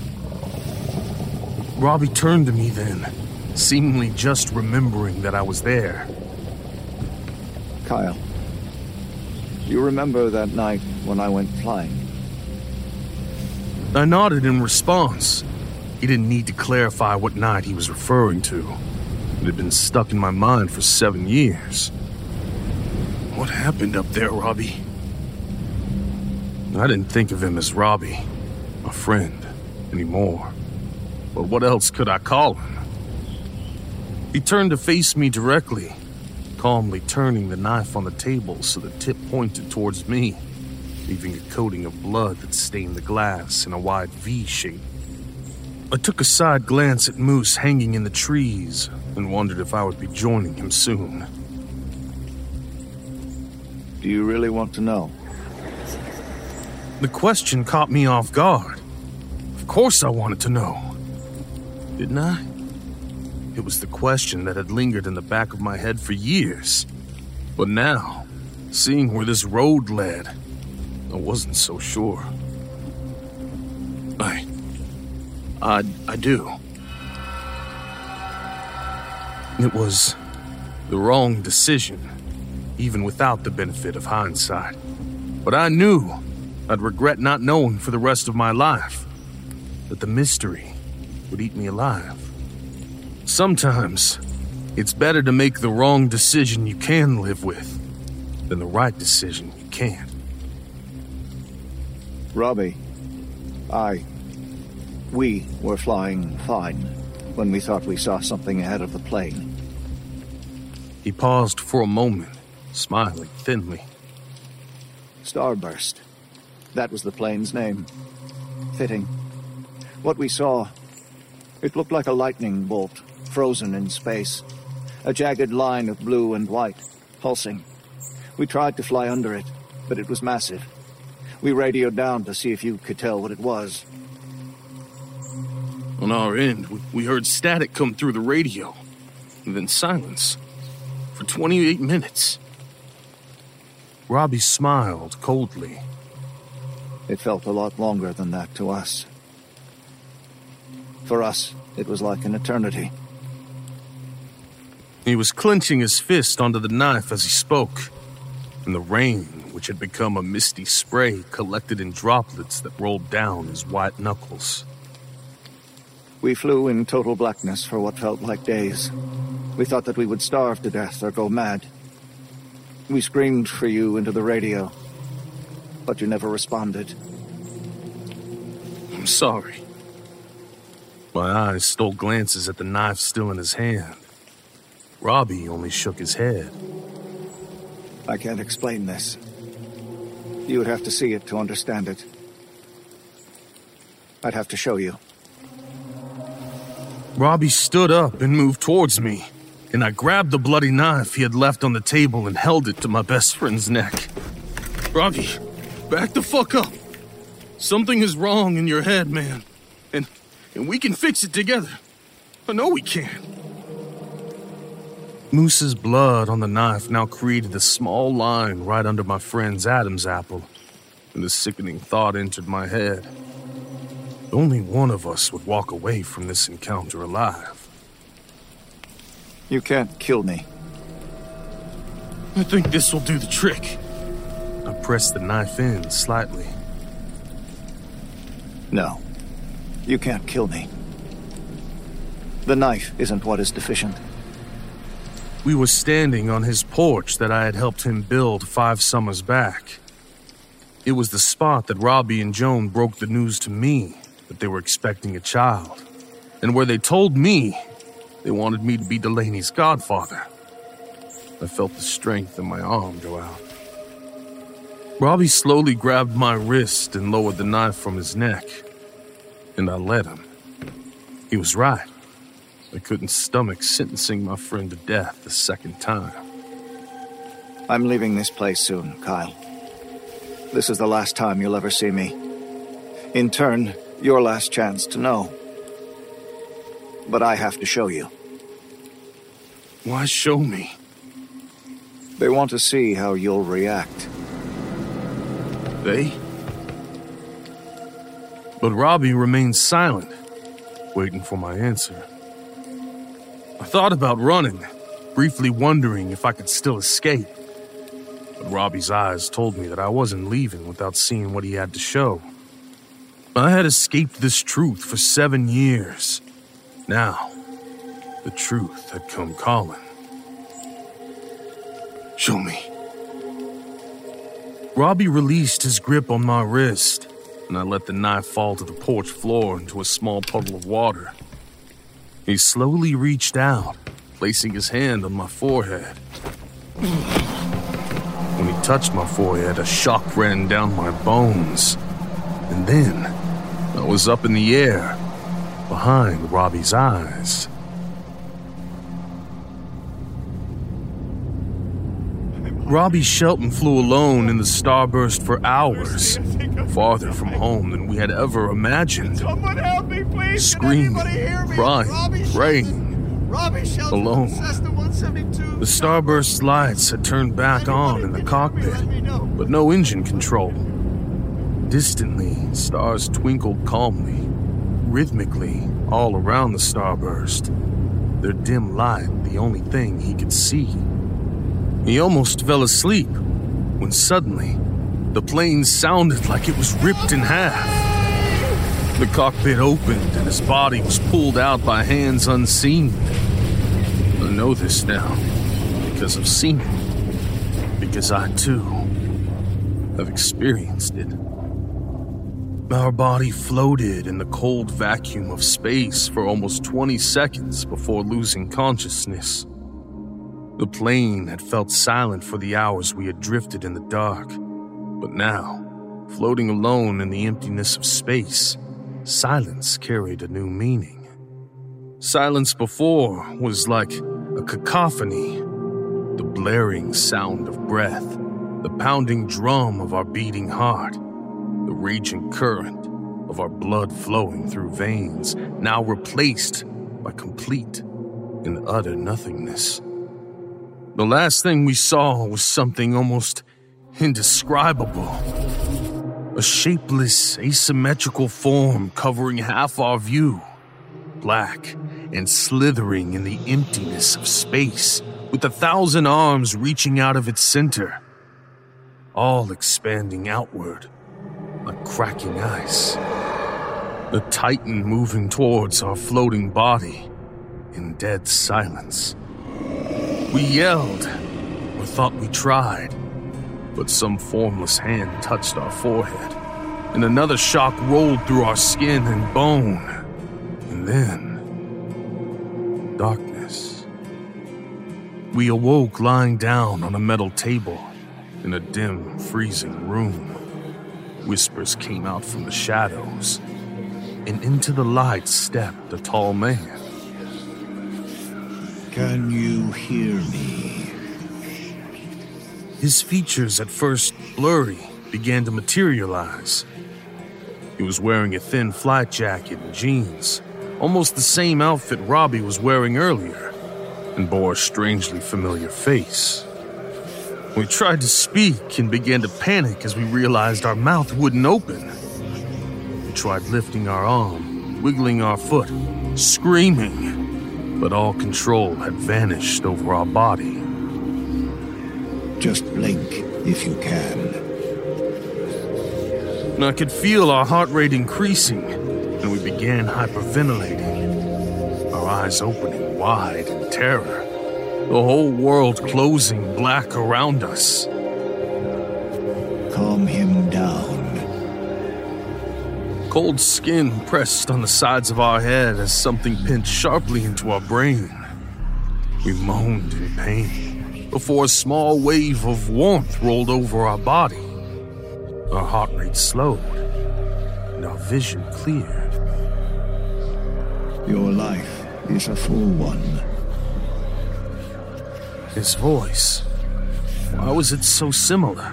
Robbie turned to me then, seemingly just remembering that I was there. Kyle, you remember that night when I went flying? I nodded in response. He didn't need to clarify what night he was referring to. It had been stuck in my mind for 7 years. What happened up there, Robbie? I didn't think of him as Robbie, my friend, anymore. But what else could I call him? He turned to face me directly, calmly turning the knife on the table so the tip pointed towards me, leaving a coating of blood that stained the glass in a wide V shape. I took a side glance at Moose hanging in the trees and wondered if I would be joining him soon. Do you really want to know? The question caught me off guard. Of course I wanted to know. Didn't I? It was the question that had lingered in the back of my head for years. But now, seeing where this road led, I wasn't so sure. I do. It was the wrong decision, even without the benefit of hindsight. But I knew I'd regret not knowing for the rest of my life that the mystery would eat me alive. Sometimes, it's better to make the wrong decision you can live with than the right decision you can't. Robbie, we were flying fine when we thought we saw something ahead of the plane. He paused for a moment, smiling thinly. Starburst. That was the plane's name. Fitting. What we saw, it looked like a lightning bolt, frozen in space. A jagged line of blue and white, pulsing. We tried to fly under it, but it was massive. We radioed down to see if you could tell what it was. On our end, we heard static come through the radio, and then silence. For 28 minutes. Robbie smiled coldly. It felt a lot longer than that to us. For us, it was like an eternity. He was clenching his fist onto the knife as he spoke, and the rain, which had become a misty spray, collected in droplets that rolled down his white knuckles. We flew in total blackness for what felt like days. We thought that we would starve to death or go mad. We screamed for you into the radio, but you never responded. I'm sorry. My eyes stole glances at the knife still in his hand. Robbie only shook his head. I can't explain this. You would have to see it to understand it. I'd have to show you. Robbie stood up and moved towards me, and I grabbed the bloody knife he had left on the table and held it to my best friend's neck. Robbie, back the fuck up. Something is wrong in your head, man. And we can fix it together. I know we can. Moose's blood on the knife now created a small line right under my friend's Adam's apple, and the sickening thought entered my head. Only one of us would walk away from this encounter alive. You can't kill me. I think this will do the trick. I pressed the knife in slightly. No. You can't kill me. The knife isn't what is deficient. We were standing on his porch that I had helped him build 5 summers back. It was the spot that Robbie and Joan broke the news to me that they were expecting a child, and where they told me they wanted me to be Delaney's godfather. I felt the strength in my arm go out. Robbie slowly grabbed my wrist and lowered the knife from his neck, and I let him. He was right. I couldn't stomach sentencing my friend to death the second time. I'm leaving this place soon, Kyle. This is the last time you'll ever see me. In turn, your last chance to know. But I have to show you. Why show me? They want to see how you'll react. They? But Robbie remained silent, waiting for my answer. I thought about running, briefly wondering if I could still escape. But Robbie's eyes told me that I wasn't leaving without seeing what he had to show. I had escaped this truth for 7 years. Now, the truth had come calling. Show me. Robbie released his grip on my wrist, and I let the knife fall to the porch floor into a small puddle of water. He slowly reached out, placing his hand on my forehead. When he touched my forehead, a shock ran down my bones. And then, I was up in the air, behind Robbie's eyes. Robbie Shelton flew alone in the Starburst for hours, farther from home than we had ever imagined. Someone help me, please! Screaming, crying, praying, alone. The Starburst's lights had turned back on in the cockpit, but no engine control. Distantly, stars twinkled calmly, rhythmically, all around the starburst. Their dim light the only thing he could see. He almost fell asleep when suddenly the plane sounded like it was ripped in half. The cockpit opened and his body was pulled out by hands unseen. I know this now because I've seen it. Because I, too, have experienced it. Our body floated in the cold vacuum of space for almost 20 seconds before losing consciousness. The plane had felt silent for the hours we had drifted in the dark, but now, floating alone in the emptiness of space, silence carried a new meaning. Silence before was like a cacophony, the blaring sound of breath, the pounding drum of our beating heart, the raging current of our blood flowing through veins, now replaced by complete and utter nothingness. The last thing we saw was something almost indescribable. A shapeless, asymmetrical form covering half our view, black and slithering in the emptiness of space, with 1,000 arms reaching out of its center, all expanding outward like cracking ice. The Titan moving towards our floating body in dead silence. We yelled, or thought we tried, but some formless hand touched our forehead, and another shock rolled through our skin and bone. And then, darkness. We awoke lying down on a metal table in a dim, freezing room. Whispers came out from the shadows, and into the light stepped a tall man. Can you hear me? His features, at first blurry, began to materialize. He was wearing a thin flight jacket and jeans, almost the same outfit Robbie was wearing earlier, and bore a strangely familiar face. We tried to speak and began to panic as we realized our mouth wouldn't open. We tried lifting our arm, wiggling our foot, screaming, but all control had vanished over our body. Just blink if you can. And I could feel our heart rate increasing, and we began hyperventilating, our eyes opening wide in terror, the whole world closing black around us. Calm him down. Cold skin pressed on the sides of our head as something pinched sharply into our brain. We moaned in pain before a small wave of warmth rolled over our body. Our heart rate slowed, and our vision cleared. Your life is a full one. His voice, why was it so similar?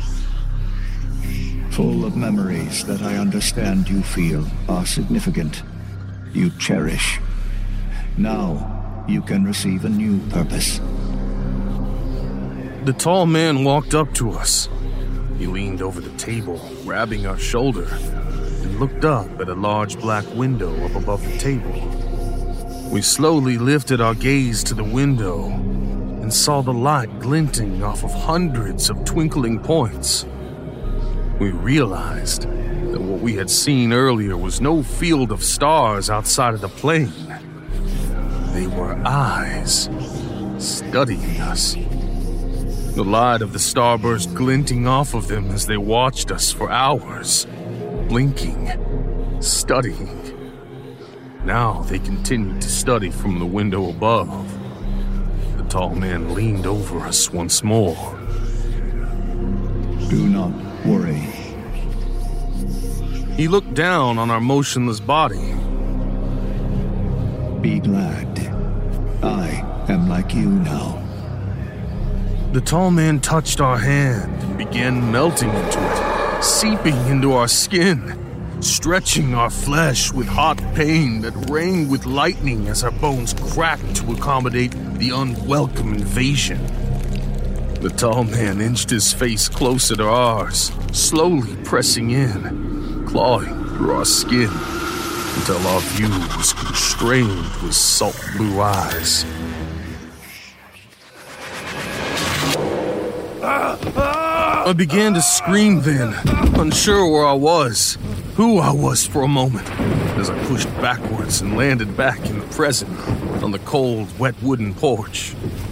Full of memories that I understand you feel are significant. You cherish. Now, you can receive a new purpose. The tall man walked up to us. He leaned over the table, grabbing our shoulder, and looked up at a large black window up above the table. We slowly lifted our gaze to the window and saw the light glinting off of hundreds of twinkling points. We realized that what we had seen earlier was no field of stars outside of the plane. They were eyes, studying us. The light of the starburst glinting off of them as they watched us for hours, blinking, studying. Now they continued to study from the window above. The tall man leaned over us once more. Do not worry. He looked down on our motionless body. Be glad. I am like you now. The tall man touched our hand and began melting into it, seeping into our skin, stretching our flesh with hot pain that rang with lightning as our bones cracked to accommodate the unwelcome invasion. The tall man inched his face closer to ours, slowly pressing in, clawing through our skin, until our view was constrained with salt blue eyes. I began to scream then, unsure where I was, who I was for a moment, as I pushed backwards and landed back in the present, on the cold, wet wooden porch.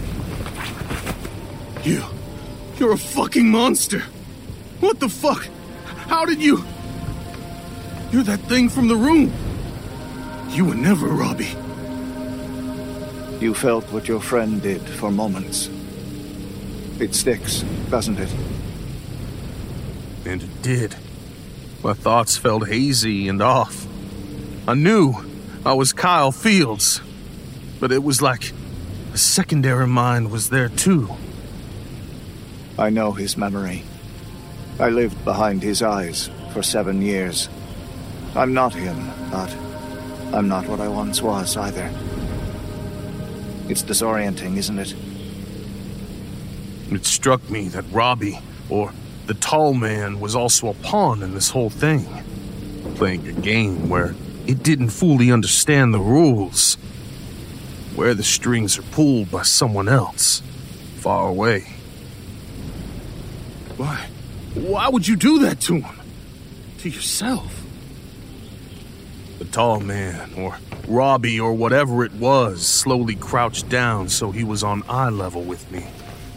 You're a fucking monster! What the fuck? How did you... You're that thing from the room! You were never Robbie. You felt what your friend did for moments. It sticks, doesn't it? And it did. My thoughts felt hazy and off. I knew I was Kyle Fields, but it was like a secondary mind was there too. I know his memory. I lived behind his eyes for 7 years. I'm not him, but I'm not what I once was either. It's disorienting, isn't it? It struck me that Robbie, or the tall man, was also a pawn in this whole thing. Playing a game where it didn't fully understand the rules. Where the strings are pulled by someone else, far away. Why would you do that to him? To yourself? The tall man, or Robbie, or whatever it was, slowly crouched down so he was on eye level with me.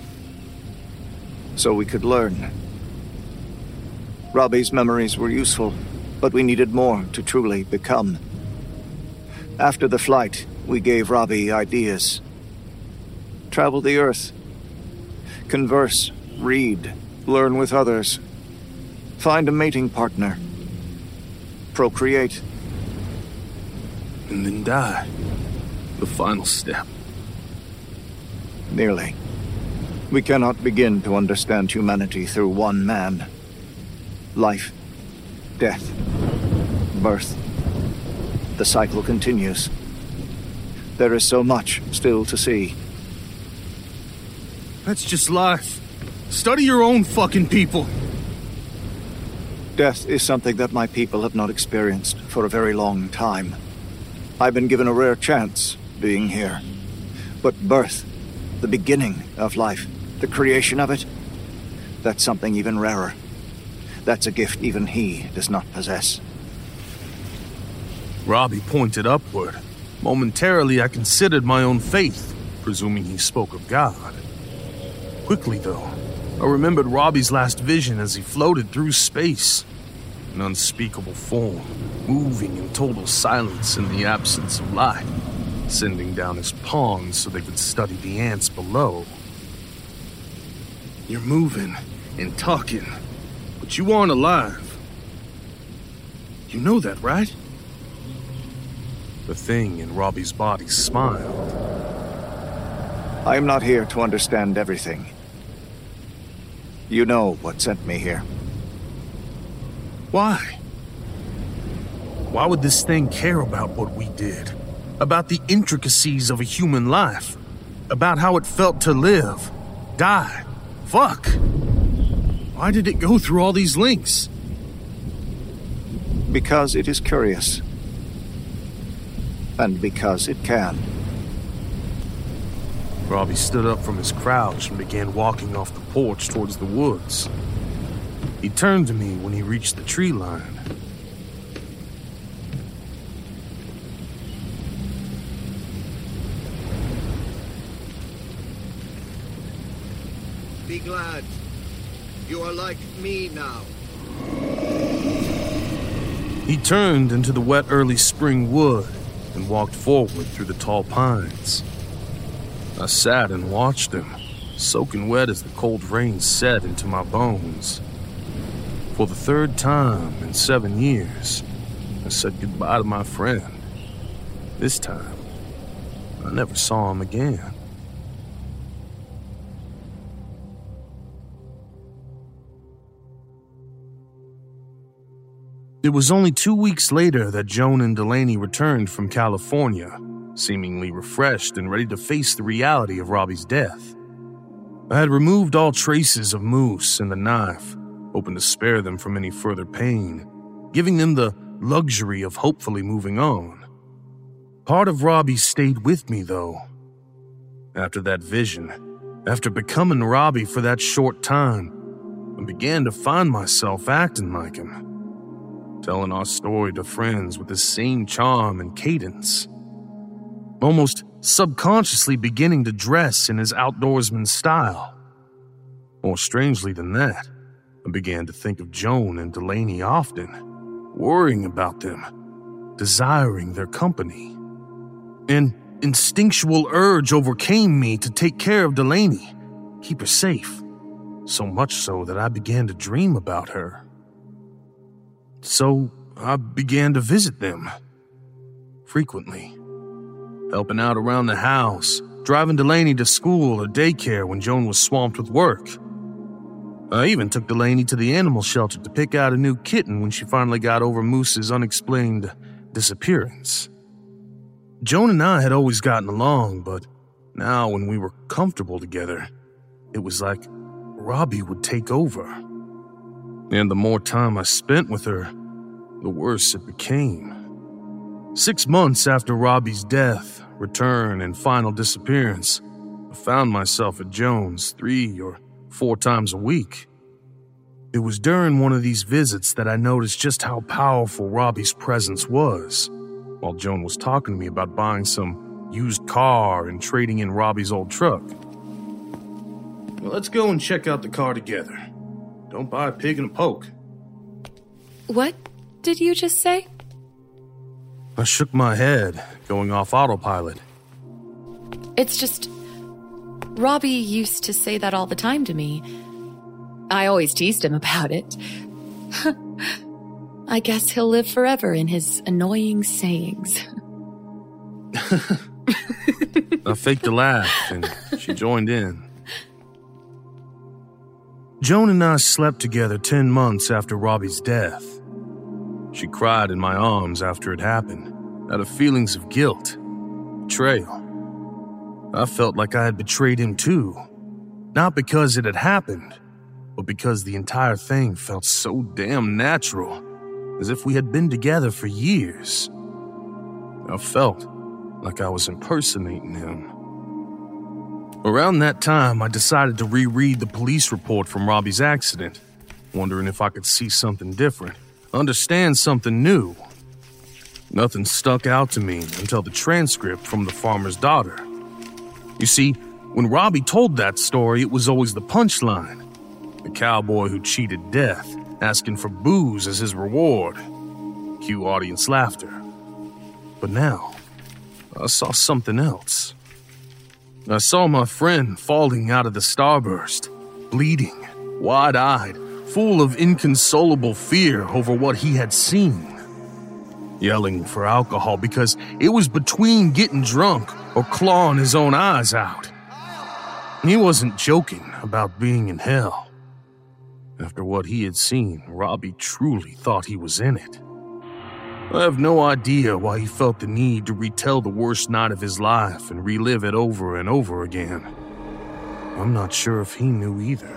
So we could learn. Robbie's memories were useful, but we needed more to truly become. After the flight, we gave Robbie ideas. Travel the Earth. Converse, read, learn with others. Find a mating partner. Procreate. And then die. The final step. Nearly. We cannot begin to understand humanity through one man. Life, death, birth. The cycle continues. There is so much still to see. That's just life. Study your own fucking people. Death is something that my people have not experienced for a very long time. I've been given a rare chance being here. But birth, the beginning of life, the creation of it, that's something even rarer. That's a gift even he does not possess. Robbie pointed upward. Momentarily, I considered my own faith, presuming he spoke of God. Quickly, though, I remembered Robbie's last vision as he floated through space. An unspeakable form, moving in total silence in the absence of light, sending down his pawns so they could study the ants below. You're moving and talking, but you aren't alive. You know that, right? The thing in Robbie's body smiled. I am not here to understand everything. You know what sent me here. Why? Why would this thing care about what we did? About the intricacies of a human life? About how it felt to live? Die? Fuck! Why did it go through all these links? Because it is curious. And because it can. Robbie stood up from his crouch and began walking off the porch towards the woods. He turned to me when he reached the tree line. Be glad. You are like me now. He turned into the wet early spring wood and walked forward through the tall pines. I sat and watched him, soaking wet as the cold rain set into my bones. For the third time in 7 years, I said goodbye to my friend. This time, I never saw him again. It was only 2 weeks later that Joan and Delaney returned from California, seemingly refreshed and ready to face the reality of Robbie's death. I had removed all traces of Moose and the knife, hoping to spare them from any further pain, giving them the luxury of hopefully moving on. Part of Robbie stayed with me, though. After that vision, after becoming Robbie for that short time, I began to find myself acting like him, telling our story to friends with the same charm and cadence, almost subconsciously beginning to dress in his outdoorsman style. More strangely than that, I began to think of Joan and Delaney often, worrying about them, desiring their company. An instinctual urge overcame me to take care of Delaney, keep her safe, so much so that I began to dream about her. So I began to visit them frequently, helping out around the house, driving Delaney to school or daycare when Joan was swamped with work. I even took Delaney to the animal shelter to pick out a new kitten when she finally got over Moose's unexplained disappearance. Joan and I had always gotten along, but now when we were comfortable together, it was like Robbie would take over. And the more time I spent with her, the worse it became. 6 months after Robbie's death, return, and final disappearance, I found myself at Joan's 3 or 4 times a week. It was during one of these visits that I noticed just how powerful Robbie's presence was, while Joan was talking to me about buying some used car and trading in Robbie's old truck. Well, let's go and check out the car together. Don't buy a pig in a poke. What did you just say? I shook my head, going off autopilot. It's just, Robbie used to say that all the time to me. I always teased him about it. I guess he'll live forever in his annoying sayings. I faked a laugh, and she joined in. Joan and I slept together 10 months after Robbie's death. She cried in my arms after it happened, out of feelings of guilt, betrayal. I felt like I had betrayed him too, not because it had happened, but because the entire thing felt so damn natural, as if we had been together for years. I felt like I was impersonating him. Around that time, I decided to reread the police report from Robbie's accident, wondering if I could see something different, understand something new. Nothing stuck out to me until the transcript from the farmer's daughter. You see, when Robbie told that story, it was always the punchline. The cowboy who cheated death, asking for booze as his reward. Cue audience laughter. But now, I saw something else. I saw my friend falling out of the starburst, bleeding, wide-eyed, full of inconsolable fear over what he had seen. Yelling for alcohol because it was between getting drunk or clawing his own eyes out. He wasn't joking about being in hell. After what he had seen, Robbie truly thought he was in it. I have no idea why he felt the need to retell the worst night of his life and relive it over and over again. I'm not sure if he knew either.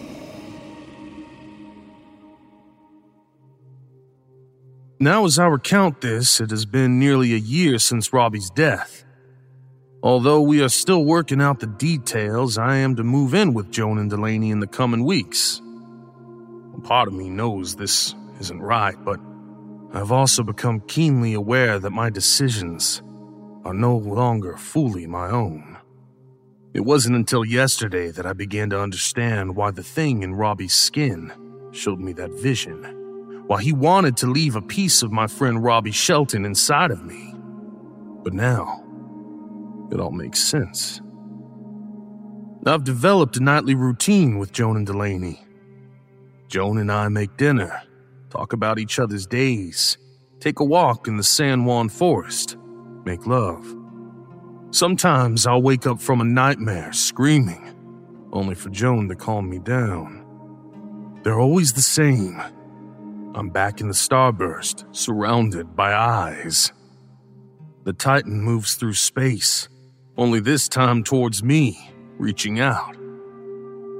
Now as I recount this, it has been nearly a year since Robbie's death. Although we are still working out the details, I am to move in with Joan and Delaney in the coming weeks. Part of me knows this isn't right, but I've also become keenly aware that my decisions are no longer fully my own. It wasn't until yesterday that I began to understand why the thing in Robbie's skin showed me that vision, why he wanted to leave a piece of my friend Robbie Shelton inside of me. But now, it all makes sense. I've developed a nightly routine with Joan and Delaney. Joan and I make dinner, talk about each other's days, take a walk in the San Juan forest, make love. Sometimes I'll wake up from a nightmare screaming, only for Joan to calm me down. They're always the same. I'm back in the starburst, surrounded by eyes. The Titan moves through space, only this time towards me, reaching out.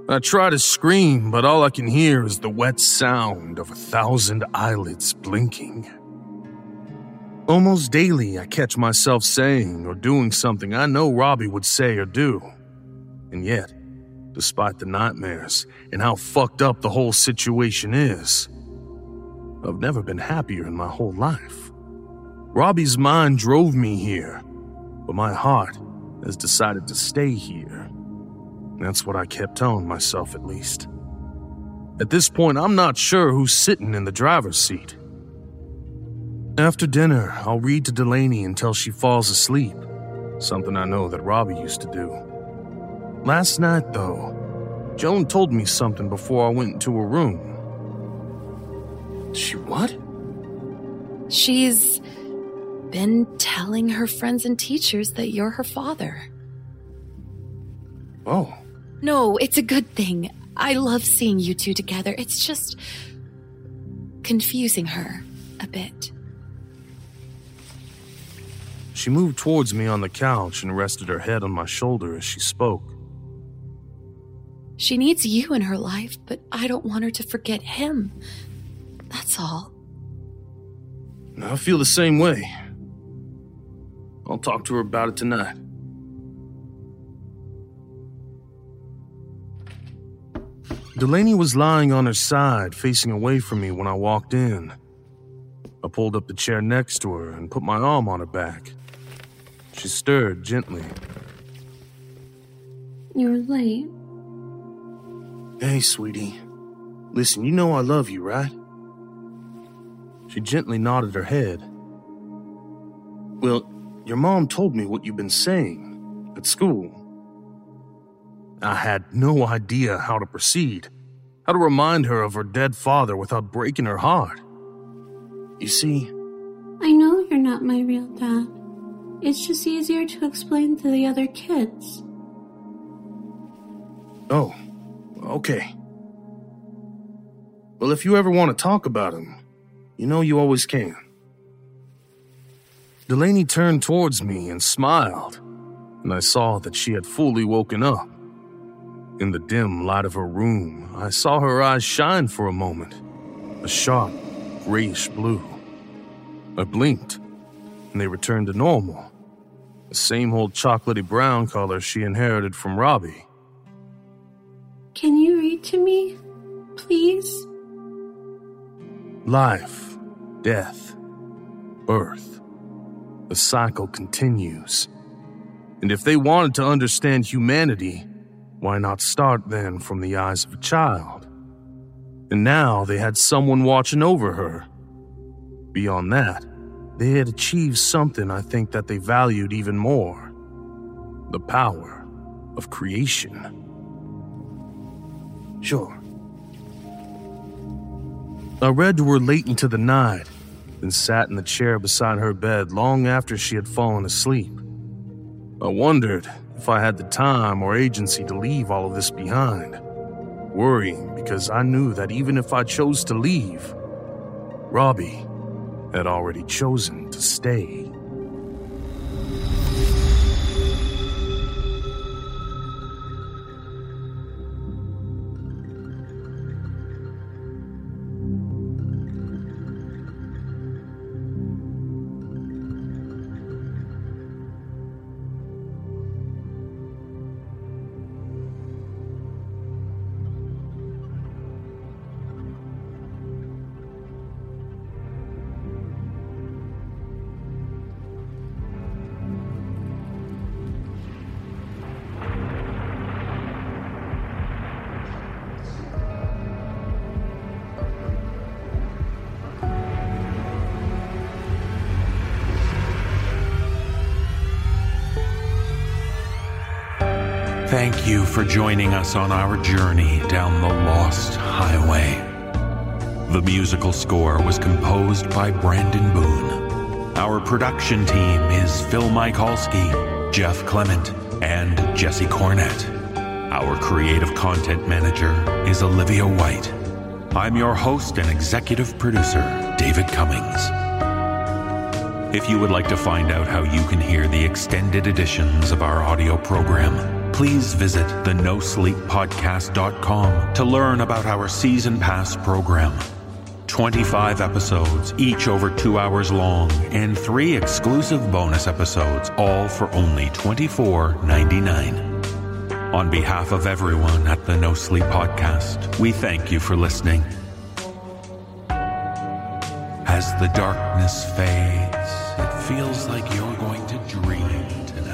I try to scream, but all I can hear is the wet sound of 1,000 eyelids blinking. Almost daily, I catch myself saying or doing something I know Robbie would say or do. And yet, despite the nightmares and how fucked up the whole situation is, I've never been happier in my whole life. Robbie's mind drove me here, but my heart has decided to stay here. That's what I kept telling myself, at least. At this point, I'm not sure who's sitting in the driver's seat. After dinner, I'll read to Delaney until she falls asleep, something I know that Robbie used to do. Last night, though, Joan told me something before I went into her room. She what? She's been telling her friends and teachers that you're her father. Oh. No, it's a good thing. I love seeing you two together. It's just confusing her a bit. She moved towards me on the couch and rested her head on my shoulder as she spoke. She needs you in her life, but I don't want her to forget him. That's all. I feel the same way. I'll talk to her about it tonight. Delaney was lying on her side, facing away from me when I walked in. I pulled up the chair next to her and put my arm on her back. She stirred gently. You're late. Hey, sweetie. Listen, you know I love you, right? She gently nodded her head. Well, your mom told me what you've been saying at school. I had no idea how to proceed, how to remind her of her dead father without breaking her heart. You see, I know you're not my real dad. It's just easier to explain to the other kids. Oh, okay. Well, if you ever want to talk about him, you know you always can. Delaney turned towards me and smiled, and I saw that she had fully woken up. In the dim light of her room, I saw her eyes shine for a moment, a sharp, grayish blue. I blinked, and they returned to normal, the same old chocolatey brown color she inherited from Robbie. Can you read to me, please? Life, death, birth. The cycle continues. And if they wanted to understand humanity, why not start then from the eyes of a child? And now they had someone watching over her. Beyond that, they had achieved something I think that they valued even more. The power of creation. Sure. I read to her late into the night, then sat in the chair beside her bed long after she had fallen asleep. I wondered if I had the time or agency to leave all of this behind, worrying because I knew that even if I chose to leave, Robbie had already chosen to stay. Thank you for joining us on our journey down the Lost Highway. The musical score was composed by Brandon Boone. Our production team is Phil Michalski, Jeff Clement, and Jesse Cornett. Our creative content manager is Olivia White. I'm your host and executive producer, David Cummings. If you would like to find out how you can hear the extended editions of our audio program, please visit thenosleeppodcast.com to learn about our Season Pass program. 25 episodes, each over 2 hours long, and 3 exclusive bonus episodes, all for only $24.99. On behalf of everyone at the No Sleep Podcast, we thank you for listening. As the darkness fades, it feels like you're going to dream tonight.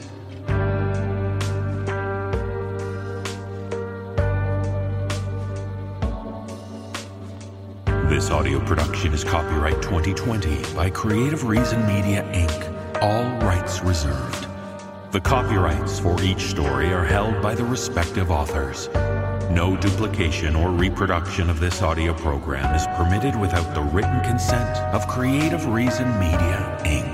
This audio production is copyright 2020 by Creative Reason Media, Inc., all rights reserved. The copyrights for each story are held by the respective authors. No duplication or reproduction of this audio program is permitted without the written consent of Creative Reason Media, Inc.